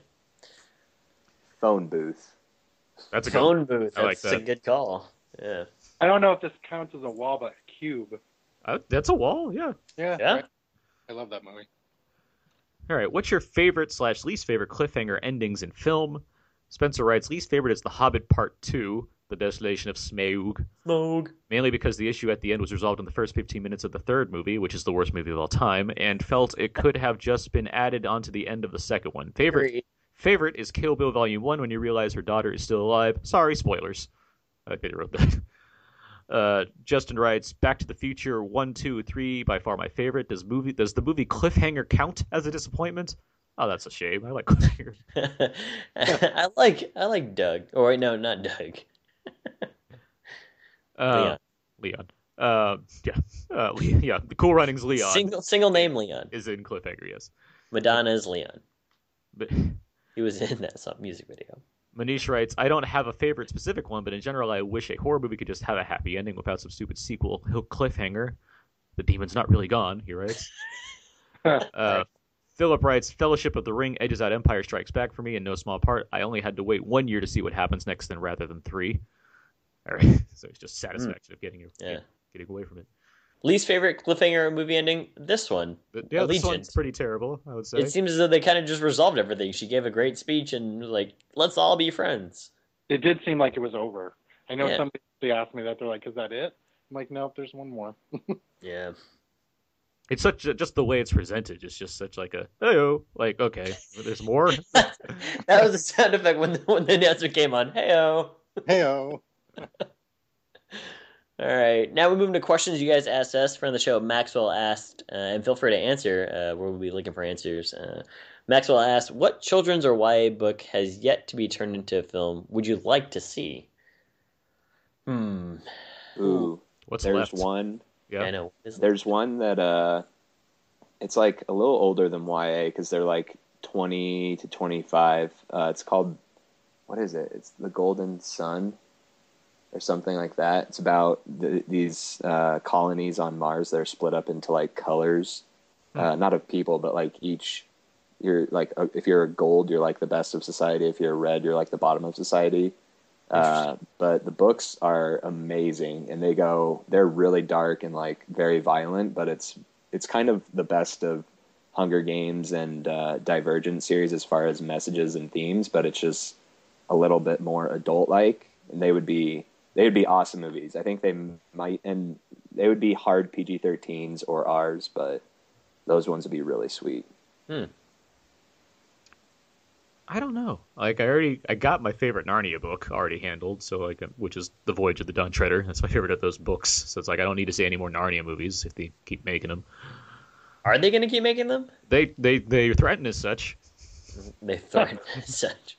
Speaker 4: Phone booth.
Speaker 1: That's a good
Speaker 2: Phone
Speaker 1: one.
Speaker 2: booth.
Speaker 1: I like
Speaker 2: That's a
Speaker 1: that.
Speaker 2: good call. Yeah.
Speaker 10: I don't know if this counts as a wall, but a cube.
Speaker 1: Uh, that's a wall. Yeah.
Speaker 10: Yeah.
Speaker 2: Yeah.
Speaker 10: right. I love that movie.
Speaker 1: All right, what's your favorite slash least favorite cliffhanger endings in film? Spencer writes, least favorite is The Hobbit Part two, The Desolation of Smaug.
Speaker 2: Smaug.
Speaker 1: Mainly because the issue at the end was resolved in the first fifteen minutes of the third movie, which is the worst movie of all time, and felt it could have just been added onto the end of the second one. Favorite
Speaker 2: Agreed.
Speaker 1: favorite is Kill Bill Volume one when you realize her daughter is still alive. Sorry, spoilers. I think I wrote that. Uh, Justin writes, Back to the Future one, two, three, by far my favorite. Does movie does the movie Cliffhanger count as a disappointment? Oh, that's a shame. I like Cliffhanger.
Speaker 2: I like I like Doug. Or wait, no, not Doug.
Speaker 1: Uh, Leon. Uh, yeah. Uh, Le- yeah. The Cool Runnings Leon
Speaker 2: Single single name Leon.
Speaker 1: is in Cliffhanger, yes.
Speaker 2: Madonna's Leon.
Speaker 1: But
Speaker 2: He was in that song, music video.
Speaker 1: Manish writes, I don't have a favorite specific one, but in general, I wish a horror movie could just have a happy ending without some stupid sequel. He'll cliffhanger. The demon's not really gone, he writes. uh, Philip writes, Fellowship of the Ring edges out Empire Strikes Back for me in no small part. I only had to wait one year to see what happens next then rather than three. All right. So it's just satisfaction of getting,
Speaker 2: Yeah.
Speaker 1: getting away from it.
Speaker 2: Least favorite cliffhanger movie ending? This one.
Speaker 1: But yeah, this
Speaker 2: Allegiant.
Speaker 1: one's pretty terrible, I would say.
Speaker 2: It seems as though they kind of just resolved everything. She gave a great speech and was like, let's all be friends.
Speaker 10: It did seem like it was over. I know
Speaker 2: Yeah.
Speaker 10: somebody they asked me that. They're like, is that it? I'm like, nope, there's one more.
Speaker 2: Yeah.
Speaker 1: It's such a, just the way it's presented. It's just such like a, hey-oh, like, okay, there's more.
Speaker 2: That was the sound effect when, when the announcer came on. Hey-oh.
Speaker 5: Heyo.
Speaker 2: All right. Now we move into questions you guys asked us. Friend of the show, Maxwell asked, uh, and feel free to answer. Uh, we'll be looking for answers. Uh, Maxwell asked, what children's or Y A book has yet to be turned into a film would you like to see? Hmm.
Speaker 4: Ooh.
Speaker 1: What's
Speaker 4: There's
Speaker 1: left?
Speaker 4: one.
Speaker 1: Yeah.
Speaker 2: I know. Is-
Speaker 4: There's one that uh, it's like a little older than Y A because they're like twenty to twenty-five. Uh, it's called, what is it? It's The Golden Sun or something like that. It's about the, these uh, colonies on Mars that are split up into like colors, uh, not of people, but like each. You're like uh, if you're a gold, you're like the best of society. If you're a red, you're like the bottom of society. Uh, but the books are amazing, and they go they're really dark and like very violent, but it's it's kind of the best of Hunger Games and uh, Divergent series as far as messages and themes, but it's just a little bit more adult like, and they would be they would be awesome movies. I think they might, and they would be hard P G thirteens or R's, but those ones would be really sweet.
Speaker 2: Hmm.
Speaker 1: I don't know. Like, I already, I got my favorite Narnia book already handled, so like, which is The Voyage of the Dawn Treader. That's my favorite of those books. So it's like, I don't need to see any more Narnia movies if they keep making them.
Speaker 2: Are they going to keep making them?
Speaker 1: They, they, they threaten as such.
Speaker 2: They threaten as such.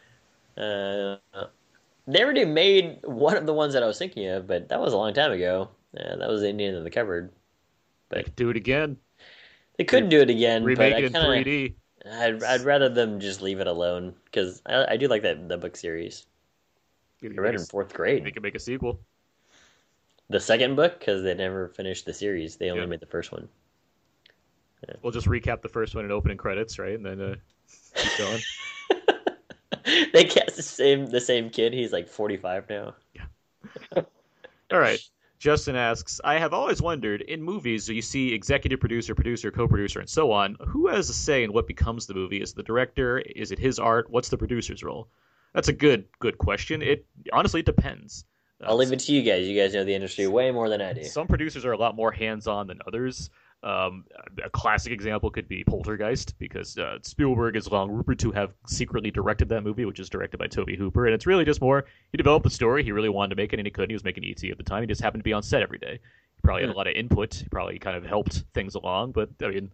Speaker 2: Uh, they already made one of the ones that I was thinking of, but that was a long time ago. Uh, that was Indian in the Cupboard.
Speaker 1: But they could do it again.
Speaker 2: They could do it again.
Speaker 1: Remake
Speaker 2: but
Speaker 1: it
Speaker 2: I kinda,
Speaker 1: in three D.
Speaker 2: I'd, I'd rather them just leave it alone, because I, I do like that the book series. I read it in fourth grade.
Speaker 1: They could make a sequel.
Speaker 2: The second book, because they never finished the series. They only yeah. made the first one.
Speaker 1: Yeah. We'll just recap the first one in opening credits, right? And then uh, keep going.
Speaker 2: They cast the same the same kid. He's like forty-five now.
Speaker 1: Yeah. All right. Justin asks, I have always wondered, in movies, you see executive producer, producer, co-producer, and so on. Who has a say in what becomes the movie? Is it the director? Is it his art? What's the producer's role? That's a good good question. It honestly, it depends.
Speaker 2: I'll um, leave it to you guys. You guys know the industry way more than I do.
Speaker 1: Some producers are a lot more hands-on than others. Um, a classic example could be Poltergeist, because uh, Spielberg is long rumored to have secretly directed that movie, which is directed by Tobe Hooper, and it's really just more, he developed the story, he really wanted to make it, and he couldn't, he was making E T at the time, he just happened to be on set every day. He probably had a lot of input, he probably kind of helped things along, but, I mean,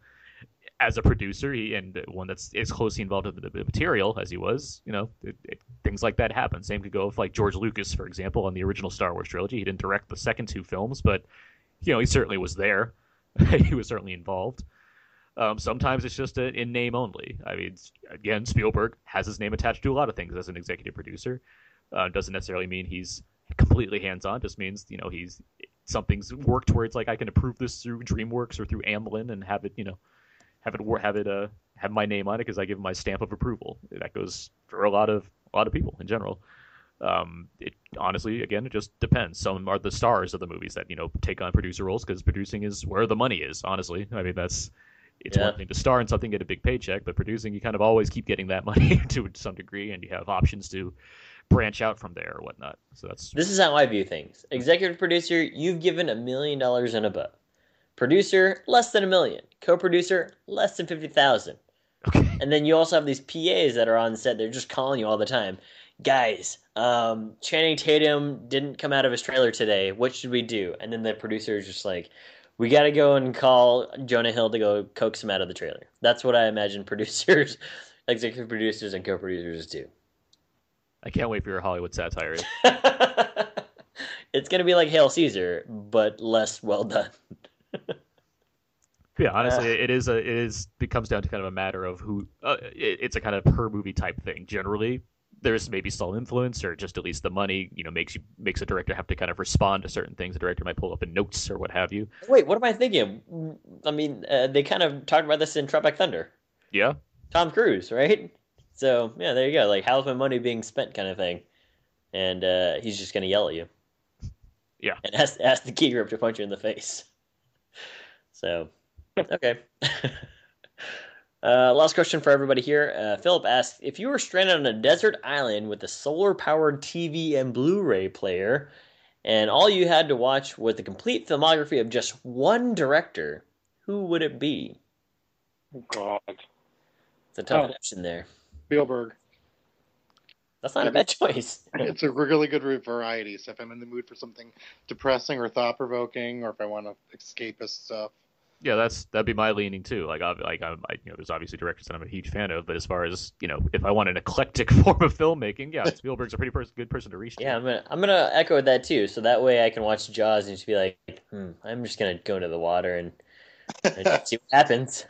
Speaker 1: as a producer, he, and one that's as closely involved in the material as he was, you know, it, it, things like that happen. Same could go with, like, George Lucas, for example, on the original Star Wars trilogy. He didn't direct the second two films, but, you know, he certainly was there. He was certainly involved. Um, sometimes it's just a, in name only. I mean, again, Spielberg has his name attached to a lot of things as an executive producer. Uh, doesn't necessarily mean he's completely hands-on. Just means, you know, he's something's worked where it's like, I can approve this through DreamWorks or through Amblin and have it, you know, have it have it uh, have my name on it because I give my stamp of approval. That goes for a lot of a lot of people in general. Um, it honestly, again, it just depends. Some are the stars of the movies that, you know, take on producer roles because producing is where the money is, honestly. I mean, that's, it's yeah. one thing to star in something, get a big paycheck, but producing, you kind of always keep getting that money to some degree, and you have options to branch out from there or whatnot. So that's...
Speaker 2: This is how I view things. Executive producer, you've given a million dollars and above. Producer, less than a million. Co-producer, less than fifty thousand.
Speaker 1: Okay.
Speaker 2: And then you also have these P As that are on set, they're just calling you all the time. Guys, um, Channing Tatum didn't come out of his trailer today. What should we do? And then the producer is just like, we got to go and call Jonah Hill to go coax him out of the trailer. That's what I imagine producers, executive producers, and co-producers do.
Speaker 1: I can't wait for your Hollywood satire.
Speaker 2: It's going to be like Hail Caesar, but less well done.
Speaker 1: Yeah, honestly, uh, it is a it is it comes down to kind of a matter of who. Uh, it, it's a kind of per movie type thing. Generally, there's maybe some influence, or just at least the money, you know, makes you makes a director have to kind of respond to certain things. The director might pull up in notes or what have you.
Speaker 2: Wait, what am I thinking? I mean, uh, they kind of talked about this in Tropic Thunder.
Speaker 1: Yeah,
Speaker 2: Tom Cruise, right? So yeah, there you go. Like, how's my money being spent, kind of thing. And uh, he's just gonna yell at you.
Speaker 1: Yeah,
Speaker 2: and ask ask the key grip to punch you in the face. So, okay. Uh, last question for everybody here. Uh, Philip asks, if you were stranded on a desert island with a solar-powered T V and Blu-ray player, and all you had to watch was the complete filmography of just one director, who would it be?
Speaker 10: Oh, God.
Speaker 2: It's a tough
Speaker 10: oh,
Speaker 2: question there.
Speaker 10: Spielberg.
Speaker 2: That's not a bad choice.
Speaker 5: It's a really good variety. So if I'm in the mood for something depressing or thought-provoking, or if I want to escapist stuff.
Speaker 1: Yeah, that's that'd be my leaning too. Like, I, like I'm, I, you know, there's obviously directors that I'm a huge fan of, but as far as, you know, if I want an eclectic form of filmmaking, yeah, Spielberg's a pretty pers- good person to reach to.
Speaker 2: Yeah, I'm gonna I'm gonna echo that too. So that way I can watch Jaws and just be like, hmm, I'm just gonna go into the water and, and see what happens.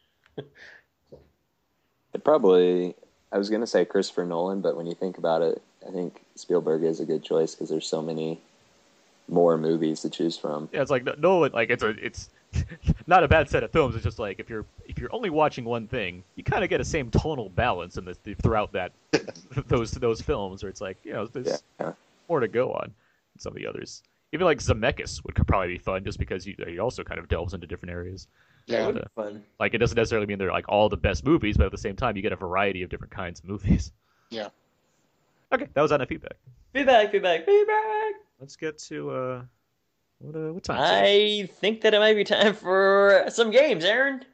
Speaker 4: It probably, I was gonna say Christopher Nolan, but when you think about it, I think Spielberg is a good choice because there's so many more movies to choose from.
Speaker 1: Yeah, it's like Nolan, like it's a it's. not a bad set of films. It's just like if you're if you're only watching one thing, you kind of get a same tonal balance in the throughout that those those films. Where it's like you know there's
Speaker 4: Yeah.
Speaker 1: more to go on than some of the others. Even like Zemeckis would probably be fun, just because he, he also kind of delves into different areas.
Speaker 2: That would
Speaker 1: But,
Speaker 2: be
Speaker 1: uh,
Speaker 2: fun.
Speaker 1: Like it doesn't necessarily mean they're like all the best movies, but at the same time, you get a variety of different kinds of movies.
Speaker 5: Yeah.
Speaker 1: Okay, that was on a feedback.
Speaker 2: Feedback, feedback, feedback.
Speaker 1: Let's get to uh, what uh, what time? is it?
Speaker 2: I think that it might be time for some games, Aaron.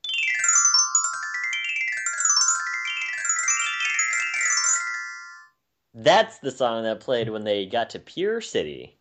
Speaker 2: That's the song that played when they got to Pure City.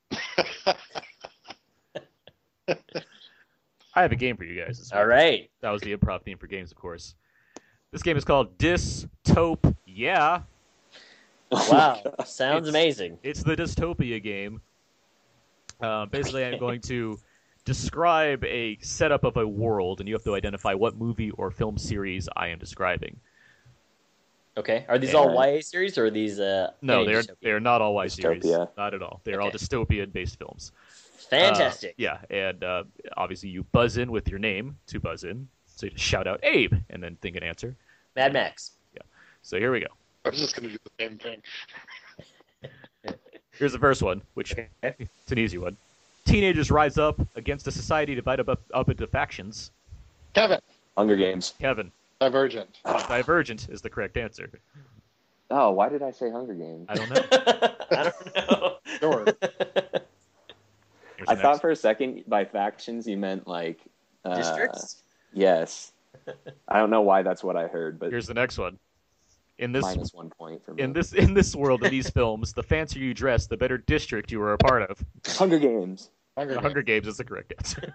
Speaker 1: I have a game for you guys. This
Speaker 2: All
Speaker 1: week.
Speaker 2: right.
Speaker 1: That was the improv theme for games, of course. This game is called Dystope. Yeah,
Speaker 2: Wow. Sounds
Speaker 1: It's-
Speaker 2: amazing.
Speaker 1: it's the Dystopia game. Uh, basically, I'm going to describe a setup of a world, and you have to identify what movie or film series I am describing.
Speaker 2: Okay. Are these
Speaker 1: Yeah.
Speaker 2: all Y A series or are these uh
Speaker 1: No,
Speaker 2: any
Speaker 1: they're
Speaker 2: dystopia?
Speaker 1: they're not all Y series.
Speaker 4: Dystopia.
Speaker 1: Not at all. They're all
Speaker 2: Okay.
Speaker 1: dystopian-based films.
Speaker 2: Fantastic.
Speaker 1: Uh, yeah, and uh, obviously you buzz in with your name to buzz in. So you just shout out Abe, and then think an answer.
Speaker 2: Mad Max.
Speaker 1: So here we go.
Speaker 5: I was just going to do the same thing.
Speaker 1: Here's the first one, which it's an easy one. Teenagers rise up against a society divided up, up into factions.
Speaker 5: Kevin,
Speaker 4: Hunger Games.
Speaker 1: Kevin,
Speaker 5: Divergent.
Speaker 1: Divergent is the correct answer.
Speaker 4: Oh, why did I say Hunger Games?
Speaker 1: I don't know.
Speaker 2: I don't know.
Speaker 5: Sure.
Speaker 1: Here's
Speaker 4: I
Speaker 1: the
Speaker 4: thought
Speaker 1: next.
Speaker 4: for a second by factions you meant like uh,
Speaker 2: Districts?
Speaker 4: Yes. I don't know why that's what I heard, but
Speaker 1: Here's the next one. In this
Speaker 4: minus one point for me.
Speaker 1: in this in this world of these films, the fancier you dress, the better district you are a part of.
Speaker 4: Hunger Games.
Speaker 5: Hunger
Speaker 1: The
Speaker 5: Games.
Speaker 1: Hunger Games is the correct answer.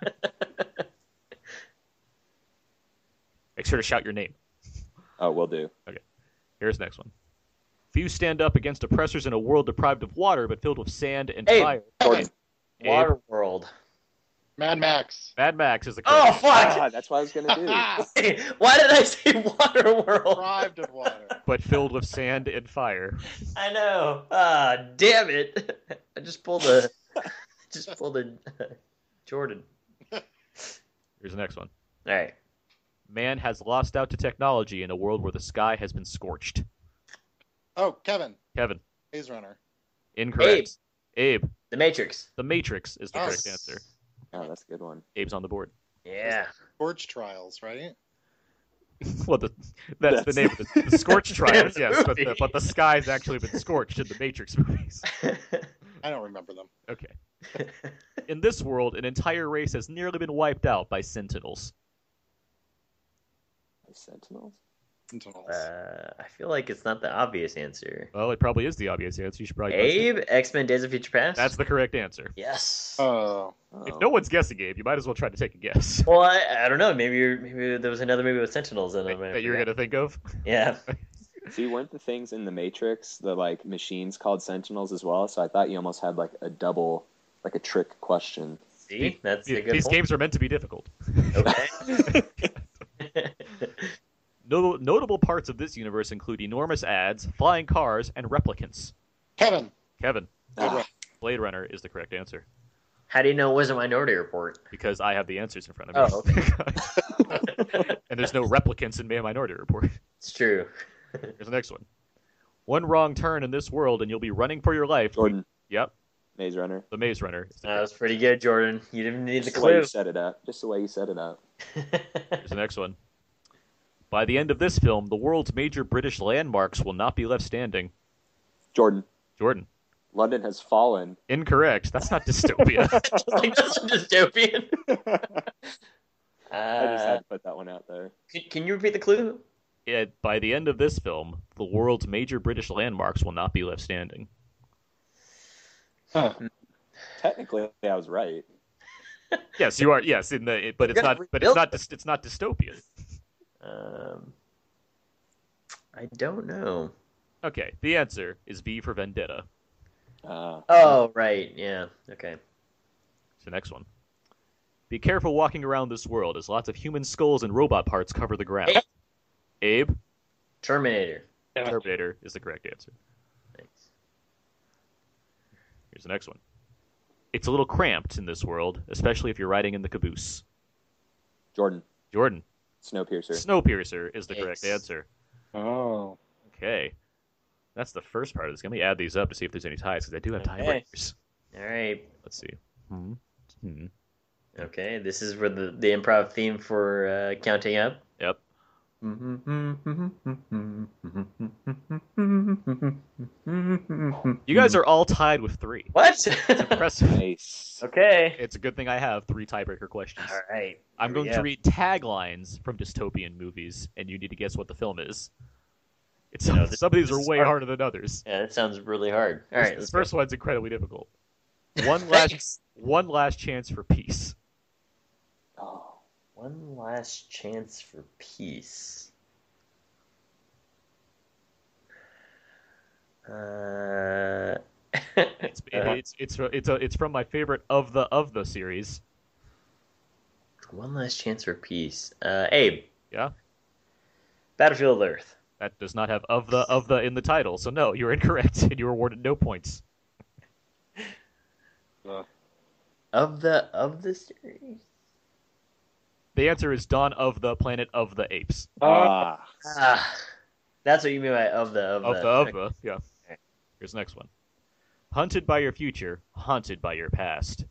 Speaker 1: Make sure to shout your name.
Speaker 4: Oh, we'll do.
Speaker 1: Here's the next one. Few stand up against oppressors in a world deprived of water but filled with sand and
Speaker 2: Abe.
Speaker 1: fire.
Speaker 5: Kevin,
Speaker 1: Abe.
Speaker 2: Waterworld.
Speaker 5: Mad Max.
Speaker 1: Mad Max is the correct
Speaker 2: Oh
Speaker 1: answer.
Speaker 2: fuck!
Speaker 4: Ah, that's what I was gonna do.
Speaker 2: Why did I say Waterworld?
Speaker 5: Deprived of water.
Speaker 1: But filled with sand and fire.
Speaker 2: I know. Ah, damn it! I just pulled a, just pulled a Jordan.
Speaker 1: Here's the next one.
Speaker 2: All right.
Speaker 1: Man has lost out to technology in a world where the sky has been scorched.
Speaker 5: Oh, Kevin.
Speaker 1: Kevin,
Speaker 5: Maze Runner.
Speaker 1: incorrect. Abe.
Speaker 2: The Matrix.
Speaker 1: The Matrix is the
Speaker 5: Oh.
Speaker 1: correct answer.
Speaker 4: Oh, that's a good one.
Speaker 1: Abe's on the board.
Speaker 2: Yeah.
Speaker 5: Torch Trials, right?
Speaker 1: Well, the, that's, the
Speaker 4: That's-
Speaker 1: name of the, the Scorched Trials,
Speaker 2: the
Speaker 1: yes, but the,
Speaker 2: movie.
Speaker 1: but the sky's actually been scorched in the Matrix movies.
Speaker 5: I don't remember them.
Speaker 1: Okay. In this world, an entire race has nearly been wiped out by Sentinels.
Speaker 4: Sentinels?
Speaker 5: Sentinels.
Speaker 2: Uh, I feel like it's not the obvious answer.
Speaker 1: Well, it probably is the obvious answer. You should probably. buzz in.
Speaker 2: Abe, X-Men: Days of Future Past.
Speaker 1: That's the correct answer.
Speaker 2: Yes.
Speaker 5: Oh.
Speaker 4: Oh.
Speaker 1: If no one's guessing, Abe, you might as well try to take a guess.
Speaker 2: Well, I, I don't know. Maybe you're, maybe there was another movie with Sentinels in it.
Speaker 1: that that you're gonna think of.
Speaker 2: Yeah.
Speaker 4: See, weren't the things in the Matrix the like machines called Sentinels as well? So I thought you almost had like a double, like a trick question.
Speaker 2: See, that's
Speaker 1: These,
Speaker 2: a good
Speaker 1: these
Speaker 2: point.
Speaker 1: games are meant to be difficult.
Speaker 2: Okay.
Speaker 1: Notable, notable parts of this universe include enormous ads, flying cars, and replicants.
Speaker 5: Kevin.
Speaker 1: Kevin,
Speaker 5: Blade Runner.
Speaker 1: Blade Runner is the correct answer
Speaker 2: How do you know it wasn't Minority Report?
Speaker 1: because I have the answers in front of me.
Speaker 2: Oh,
Speaker 1: And there's no replicants in Minority Report.
Speaker 2: It's true.
Speaker 1: Here's the next one. One wrong turn in this world and you'll be running for your life.
Speaker 4: Jordan,
Speaker 1: Yep,
Speaker 4: Maze Runner.
Speaker 1: the Maze Runner. Is the
Speaker 2: That
Speaker 1: correct-
Speaker 2: was pretty good, Jordan. You didn't need the
Speaker 4: Just the way
Speaker 2: clue.
Speaker 4: you set it up. Just the way you set it up.
Speaker 1: Here's the next one. By the end of this film, the world's major British landmarks will not be left standing.
Speaker 4: Jordan,
Speaker 1: Jordan.
Speaker 4: London has fallen.
Speaker 1: Incorrect. That's not dystopia.
Speaker 2: Like, that's not dystopian.
Speaker 4: I just had
Speaker 2: Uh,
Speaker 4: to put that one out there.
Speaker 2: can, can you repeat the clue?
Speaker 1: It, by the end of this film, the world's major British landmarks will not be left standing.
Speaker 5: Huh.
Speaker 4: Technically, I was right.
Speaker 1: Yes, you are. Yes, in the but it's
Speaker 2: You're
Speaker 1: not.
Speaker 2: gonna
Speaker 1: But it's
Speaker 2: rebuild
Speaker 1: not. dys- It's not dystopian.
Speaker 2: Um, I don't know.
Speaker 1: Okay, the answer is V for Vendetta.
Speaker 4: Uh,
Speaker 2: Oh, right. Yeah. Okay.
Speaker 1: It's the next one. Be careful walking around this world, as lots of human skulls and robot parts cover the ground.
Speaker 2: Abe.
Speaker 1: Abe,
Speaker 2: Terminator.
Speaker 1: Terminator is the correct answer.
Speaker 2: Thanks.
Speaker 1: Here's the next one. it's a little cramped in this world, especially if you're riding in the caboose.
Speaker 4: Jordan.
Speaker 1: Jordan.
Speaker 4: Snowpiercer.
Speaker 1: Snowpiercer is the
Speaker 2: Thanks.
Speaker 1: correct answer.
Speaker 10: Oh.
Speaker 1: Okay. That's the first part of this. Let me add these up to see if there's any ties, because I do have
Speaker 2: Okay.
Speaker 1: tiebreakers.
Speaker 2: All right.
Speaker 1: Let's see. Hmm. Hmm.
Speaker 2: Okay, this is where the, the improv theme for uh, counting up.
Speaker 1: Yep. You guys are all tied with three.
Speaker 2: What?
Speaker 1: It's impressive.
Speaker 4: Nice.
Speaker 2: Okay.
Speaker 1: It's a good thing I have three tiebreaker questions.
Speaker 2: All right.
Speaker 1: I'm
Speaker 2: Here
Speaker 1: going
Speaker 2: we
Speaker 1: to
Speaker 2: go.
Speaker 1: read taglines from dystopian movies, and you need to guess what the film is. It's
Speaker 2: No, this-
Speaker 1: some of these
Speaker 2: this
Speaker 1: are
Speaker 2: is
Speaker 1: way
Speaker 2: hard.
Speaker 1: harder than others.
Speaker 2: Yeah, that sounds really hard. All
Speaker 1: This-
Speaker 2: right,
Speaker 1: this
Speaker 2: let's
Speaker 1: first
Speaker 2: go.
Speaker 1: one's incredibly difficult. One last,
Speaker 2: Thanks.
Speaker 1: one last chance for peace.
Speaker 4: Oh.
Speaker 2: One last chance for peace. Uh,
Speaker 1: It's it, it's it's it's a, it's from my favorite of the of the series.
Speaker 2: one last chance for peace. Uh, Abe.
Speaker 1: Yeah.
Speaker 2: Battlefield Earth.
Speaker 1: That does not have of the of the in the title, so no, you're incorrect, and you're awarded no points.
Speaker 10: Uh,
Speaker 2: Of the of the series.
Speaker 1: The answer is Dawn of the Planet of the Apes.
Speaker 4: Ah.
Speaker 2: Ah, that's what you mean by of the of,
Speaker 1: Of
Speaker 2: the.
Speaker 1: the of the yeah. Here's the next one. Hunted by your future, haunted by your past.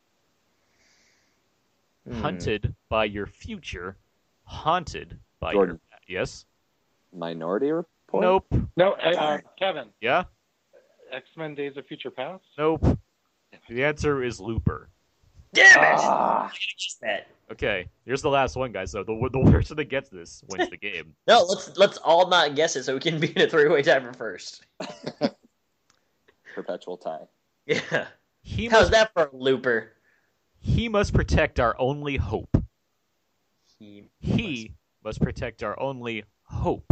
Speaker 2: Hmm.
Speaker 1: Hunted by your future, haunted by
Speaker 4: Jordan.
Speaker 1: your yes.
Speaker 4: Minority Report?
Speaker 1: Nope.
Speaker 10: no, uh, uh, Kevin.
Speaker 1: Yeah.
Speaker 10: X-Men: Days of Future Past.
Speaker 1: Nope. The answer is Looper.
Speaker 2: Damn it!
Speaker 4: Ah.
Speaker 2: Just that.
Speaker 1: Okay, here's the last one, guys. So the the person that gets this wins the game.
Speaker 2: No, let's let's all not guess it so we can be in a three-way tie for first.
Speaker 4: Perpetual tie.
Speaker 2: Yeah.
Speaker 1: He
Speaker 2: How's
Speaker 1: must,
Speaker 2: that for a looper?
Speaker 1: he must protect our only hope.
Speaker 2: He.
Speaker 1: He must protect our only hope.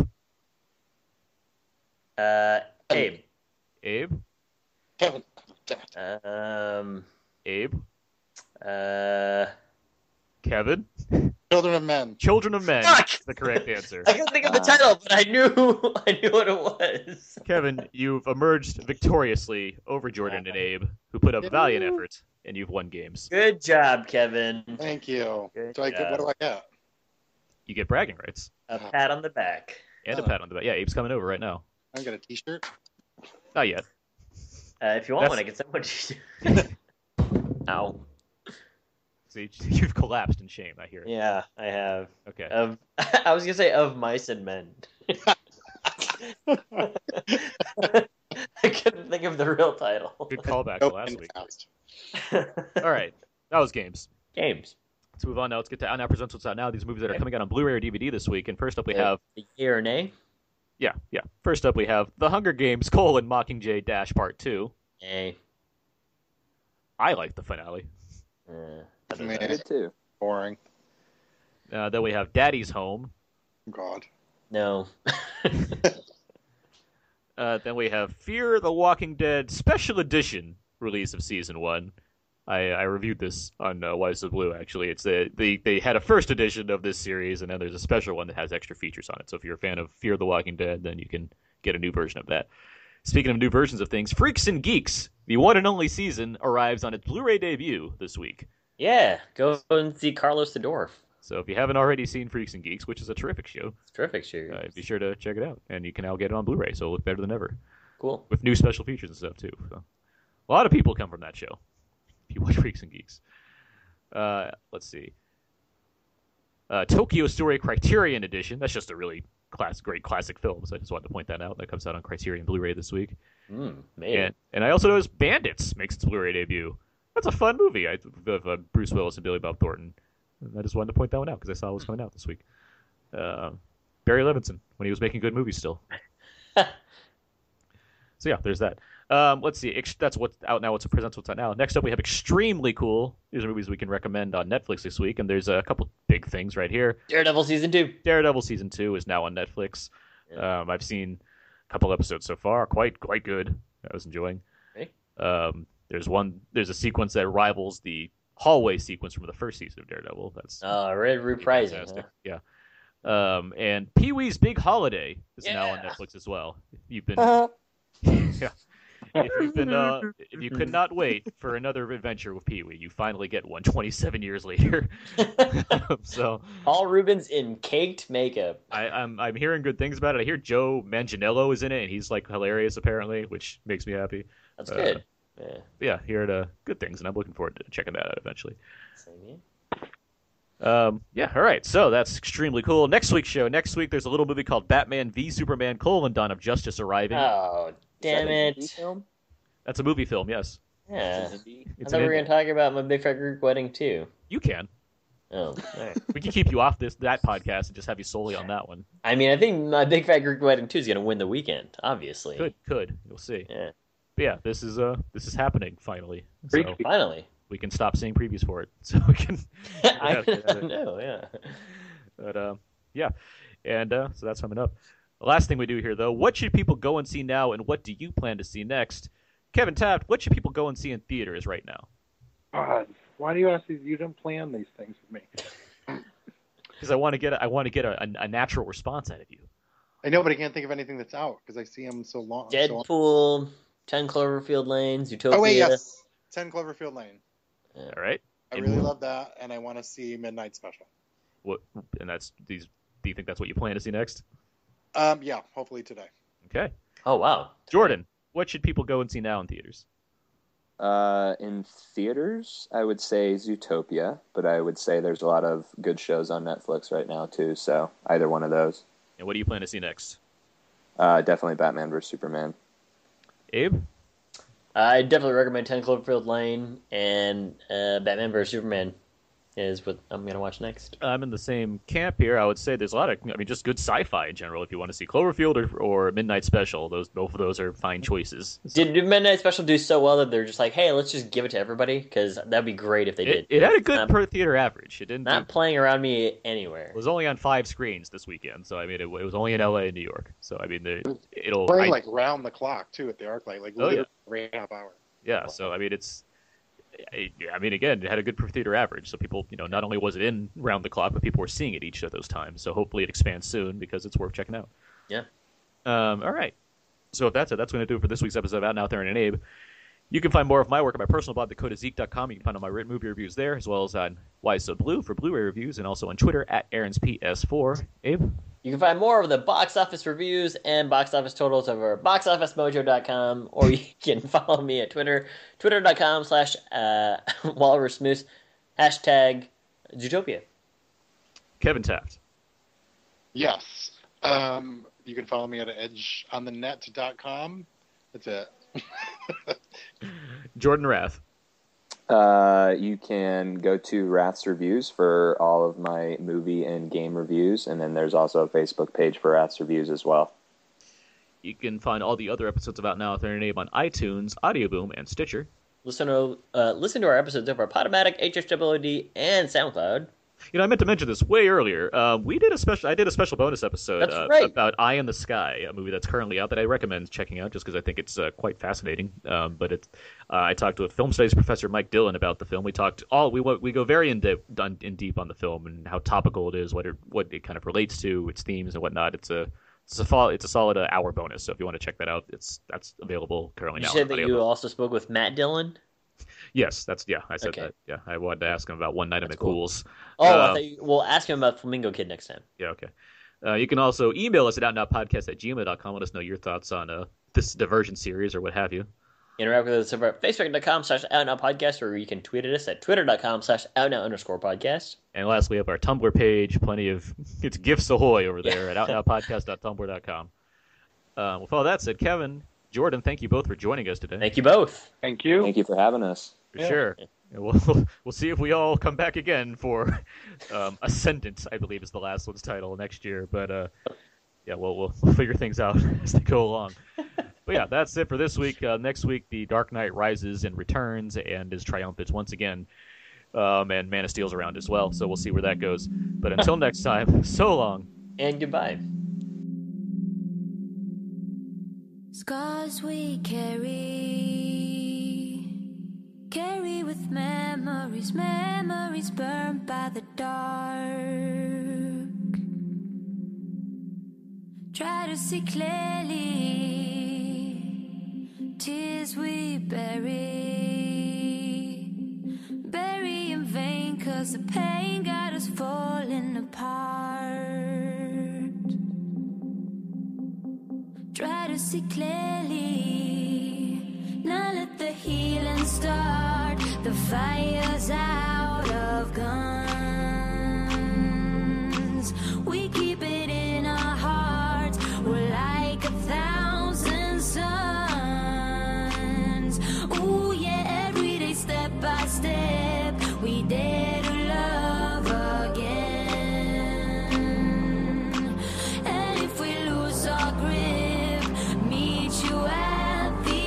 Speaker 2: Uh, Abe.
Speaker 1: Abe?
Speaker 5: Kevin.
Speaker 2: Um.
Speaker 1: Abe?
Speaker 2: Uh.
Speaker 1: Kevin?
Speaker 5: Children of Men.
Speaker 1: Children of Men
Speaker 2: Fuck!
Speaker 1: is the correct answer.
Speaker 2: I couldn't think of the
Speaker 4: Uh.
Speaker 2: title, but I knew I knew what it was.
Speaker 1: Kevin, you've emerged victoriously over Jordan and Abe, who put up valiant effort, and you've won games.
Speaker 2: Good job, Kevin.
Speaker 5: Thank you.
Speaker 2: Good
Speaker 5: Do I get,
Speaker 2: job.
Speaker 5: what do I get?
Speaker 1: You get bragging rights.
Speaker 2: A pat on the back.
Speaker 1: And a pat on the back. Yeah, Abe's coming over right now.
Speaker 5: I get a T-shirt.
Speaker 1: Not yet.
Speaker 2: Uh, if you want
Speaker 1: That's-
Speaker 2: one, I can send one to you. Ow.
Speaker 1: See, you've collapsed in shame, I hear.
Speaker 2: Yeah, I have.
Speaker 1: Okay.
Speaker 2: Of I was gonna say of mice and men. I couldn't think of the real title.
Speaker 1: Good callback to
Speaker 5: Nope,
Speaker 1: last
Speaker 5: and
Speaker 1: week.
Speaker 5: fast.
Speaker 1: All right. That was games.
Speaker 2: Games.
Speaker 1: Let's move on now. Let's get to Out Now Presents What's Out Now. These movies that are coming out on Blu-ray or D V D this week. And first up we have...
Speaker 2: Yay or nay?
Speaker 1: Yeah, yeah. First up we have The Hunger Games, colon, Mockingjay Dash Part two.
Speaker 2: Nay.
Speaker 1: I like the finale.
Speaker 2: Uh,
Speaker 5: I mean,
Speaker 4: I did too.
Speaker 5: boring.
Speaker 1: Uh, then we have Daddy's Home.
Speaker 5: God.
Speaker 2: no.
Speaker 1: Uh, then we have Fear the Walking Dead Special Edition release of Season one. I, I reviewed this on uh, Why Is It Blue, actually. It's the, the They had a first edition of this series, and then there's a special one that has extra features on it. So if you're a fan of Fear the Walking Dead, then you can get a new version of that. Speaking of new versions of things, Freaks and Geeks, the one and only season, arrives on its Blu-ray debut this week.
Speaker 2: Yeah, go and see Carlos the Dwarf.
Speaker 1: So if you haven't already seen Freaks and Geeks, which is a terrific show,
Speaker 2: It's terrific, sure.
Speaker 1: uh, be sure to check it out. And you can now get it on Blu-ray, so it'll look better than ever.
Speaker 2: Cool.
Speaker 1: With new special features and stuff, too. So, a lot of people come from that show, if you watch Freaks and Geeks. Uh, let's see. Uh, Tokyo Story Criterion Edition. That's just a really class, great classic film, so I just wanted to point that out. That comes out on Criterion Blu-ray this week.
Speaker 2: Mm, maybe.
Speaker 1: And, and I also noticed Bandits makes its Blu-ray debut. That's a fun movie I, of uh, Bruce Willis and Billy Bob Thornton. And I just wanted to point that one out because I saw it was coming out this week. Uh, Barry Levinson, when he was making good movies still. So yeah, there's that. Um, let's see. Ex- that's what's out now. What's presents what's out now. Next up, we have Extremely Cool. These are movies we can recommend on Netflix this week, and there's a couple big things right here.
Speaker 2: Daredevil season two.
Speaker 1: Daredevil season two is now on Netflix.
Speaker 2: Yeah.
Speaker 1: Um, I've seen a couple episodes so far. Quite quite good. I was enjoying.
Speaker 2: Okay.
Speaker 1: Um, there's one. There's a sequence that rivals the hallway sequence from the first season of Daredevil. That's
Speaker 2: Uh, red reprising.
Speaker 1: fantastic.
Speaker 2: Huh?
Speaker 1: Yeah. Um, and Pee Wee's Big Holiday is now on
Speaker 2: Yeah.
Speaker 1: Netflix as well. You've been yeah. if you've been, uh, if you could not wait for another adventure with Pee Wee, you finally get one twenty-seven years later. So
Speaker 2: Paul Rubens in caked makeup.
Speaker 1: I, I'm I'm hearing good things about it. I hear Joe Manganiello is in it, and he's like hilarious apparently, which makes me happy.
Speaker 2: That's
Speaker 1: Uh,
Speaker 2: good. Yeah.
Speaker 1: Yeah, hearing uh, good things, and I'm looking forward to checking that out eventually.
Speaker 2: Same here.
Speaker 1: Um, yeah, all right. So that's extremely cool. Next week's show. Next week, there's a little movie called Batman v Superman: colon, Dawn of Justice arriving.
Speaker 2: Oh, damn
Speaker 4: Is that a
Speaker 2: it.
Speaker 4: film?
Speaker 1: That's a movie film. Yes,
Speaker 2: Yeah.
Speaker 4: Is it indie?
Speaker 2: I
Speaker 1: it's
Speaker 2: thought
Speaker 1: an
Speaker 2: we were
Speaker 1: indie.
Speaker 2: going to talk about My Big Fat Greek Wedding, too.
Speaker 1: You can.
Speaker 2: Oh, all right.
Speaker 1: We can keep you off this that podcast and just have you solely on that one.
Speaker 2: I mean, I think My Big Fat Greek Wedding two is going to win the weekend, obviously.
Speaker 1: Could, could. You'll see.
Speaker 2: Yeah.
Speaker 1: But yeah, this is uh, this is happening finally.
Speaker 10: Freak
Speaker 1: So
Speaker 2: Finally.
Speaker 1: we can stop seeing previews for it. So we can.
Speaker 2: I
Speaker 1: Yeah,
Speaker 2: know, yeah.
Speaker 1: But uh, yeah, and uh, so that's coming up. The last thing we do here, though, what should people go and see now, and what do you plan to see next? Kevin Taft, what should people go and see in theaters right now?
Speaker 10: God, why do you ask these? You don't plan these things with me.
Speaker 1: Because I want to get a, I want to get a, a, a natural response out of you.
Speaker 5: I know, but I can't think of anything that's out because I see them so long. So
Speaker 2: Deadpool, ten Cloverfield Lane, Zootopia.
Speaker 5: oh wait, yes, ten Cloverfield Lane.
Speaker 1: All right.
Speaker 5: I
Speaker 1: And
Speaker 5: really love that, and I want to see Midnight Special.
Speaker 1: What? And that's these. Do you think that's what you plan to see next?
Speaker 5: Um, yeah, hopefully today.
Speaker 1: Okay.
Speaker 2: Oh, wow.
Speaker 1: Jordan, what should people go and see now in theaters?
Speaker 4: Uh, in theaters, I would say Zootopia, but I would say there's a lot of good shows on Netflix right now too. So either one of those.
Speaker 1: And what do you plan to see next?
Speaker 4: Uh, definitely Batman versus Superman.
Speaker 1: Abe?
Speaker 2: I definitely recommend ten Cloverfield Lane, and uh, Batman versus Superman is what I'm going to watch next.
Speaker 1: I'm in the same camp here. I would say there's a lot of, I mean, just good sci-fi in general. If you want to see Cloverfield or, or Midnight Special, those both of those are fine choices.
Speaker 2: Did, did Midnight Special do so well that they're just like, hey, let's just give it to everybody? Because that'd be great if they
Speaker 1: It,
Speaker 2: did.
Speaker 1: it had a good
Speaker 2: Not-
Speaker 1: per theater average. It didn't.
Speaker 2: Not
Speaker 1: do,
Speaker 2: playing around me anywhere.
Speaker 1: it was only on five screens this weekend, so I mean, it, it was only in L A and New York. So I mean, the, it'll.
Speaker 5: Playing
Speaker 1: I-
Speaker 5: like round the clock too at the ArcLight, like
Speaker 1: Oh, yeah.
Speaker 5: literally every half hour.
Speaker 1: Yeah, so I mean, it's. I I mean, again, it had a good per theater average. So people, you know, not only was it in round the clock, but people were seeing it each of those times. So hopefully it expands soon because it's worth checking out.
Speaker 2: Yeah.
Speaker 1: Um. All right. So if that's it, that's going to do it for this week's episode of Out and Out There and Abe. You can find more of my work at my personal blog, dakota zeke dot com. You can find all my written movie reviews there, as well as on Why So Blue for Blu-ray reviews, and also on Twitter at Aaron's P S four. Abe?
Speaker 2: You can find more of the box office reviews and box office totals over box office mojo dot com, or you can follow me at Twitter, twitter dot com slash walrus moose, hashtag Zootopia.
Speaker 1: Kevin Taft.
Speaker 5: Yes. Um, you can follow me at edge on the net dot com. That's it.
Speaker 1: Jordan Rath.
Speaker 4: Uh, you can go to Rath's Reviews for all of my movie and game reviews, and then there's also a Facebook page for Rath's Reviews as well.
Speaker 1: You can find all the other episodes of Out and Out There and Abe on iTunes, Audio Boom, and Stitcher.
Speaker 2: Listen to uh, listen to our episodes over Podomatic, H H W D, and SoundCloud.
Speaker 1: You know, I meant to mention this way earlier. Uh, we did a special. I did a special bonus episode
Speaker 2: That's
Speaker 1: uh,
Speaker 2: right.
Speaker 1: about Eye in the Sky, a movie that's currently out that I recommend checking out, just because I think it's uh, quite fascinating. Um, but it's, uh, I talked to a film studies professor, Mike Dillon, about the film. We talked all we we go very in deep, in deep on the film and how topical it is, what it what it kind of relates to, its themes and whatnot. It's a it's a fall, it's a solid uh, hour bonus. So if you want to check that out, it's that's available currently
Speaker 2: You
Speaker 1: now.
Speaker 2: said
Speaker 1: on
Speaker 2: that
Speaker 1: Audio
Speaker 2: you
Speaker 1: Boom.
Speaker 2: also spoke with Matt Dillon.
Speaker 1: Yes, that's yeah. I said
Speaker 2: Okay.
Speaker 1: that. Yeah, I wanted to ask him about One Night at
Speaker 2: That's cool.
Speaker 1: McCool's.
Speaker 2: Oh, I
Speaker 1: Uh,
Speaker 2: thought you, we'll ask him about Flamingo Kid next time.
Speaker 1: Yeah, okay. Uh, you can also email us at outnoutpodcast at gmail dot com. Let us know your thoughts on uh, this Divergent series or what have you.
Speaker 2: Interact with us over at facebook dot com slash out and out podcast, or you can tweet at us at twitter dot com slash out and out underscore podcast.
Speaker 1: And lastly, we have our Tumblr page. Plenty of it's gifts ahoy over there at outnoutpodcast dot tumblr dot com. Uh, with all that said, Kevin, Jordan, thank you both for joining us today.
Speaker 2: Thank you both.
Speaker 10: Thank you.
Speaker 4: Thank you for having us.
Speaker 1: For
Speaker 10: Yeah.
Speaker 1: sure. And we'll we'll see if we all come back again for um, Ascendant, I believe is the last one's title next year. But uh, yeah, we'll, we'll we'll figure things out as they go along. But yeah, that's it for this week. Uh, next week, The Dark Knight rises and returns and is triumphant once again. Um, and Man of Steel's around as well, so we'll see where that goes. But until next time, so long.
Speaker 2: And goodbye.
Speaker 11: Scars we carry, carry with memories, memories burned by the dark. Try to see clearly, tears bury, bury in vain, 'cause the pain got us falling apart. Try to see clearly, now let the healing start. The fire's out of guns, we keep it in our hearts. We're like a thousand suns. Ooh yeah, every day, step by step, we dare to love again. And if we lose our grip, meet you at the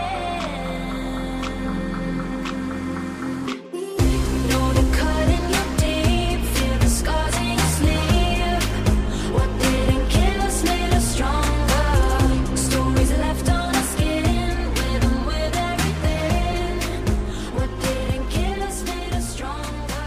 Speaker 11: end. Know the cut in your deep, feel the scars in your sleep. What didn't kill us made us stronger. Stories left on our skin, with them, with everything. What didn't kill us made us stronger.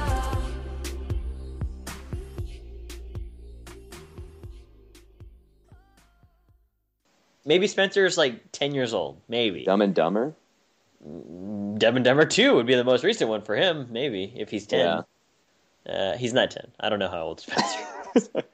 Speaker 2: Maybe Spencer's like ten years old. Maybe.
Speaker 4: Dumb and Dumber?
Speaker 2: Dumb and Dumber two would be the most recent one for him, maybe, if he's ten. Uh, he's not ten. I don't know how old Spencer is.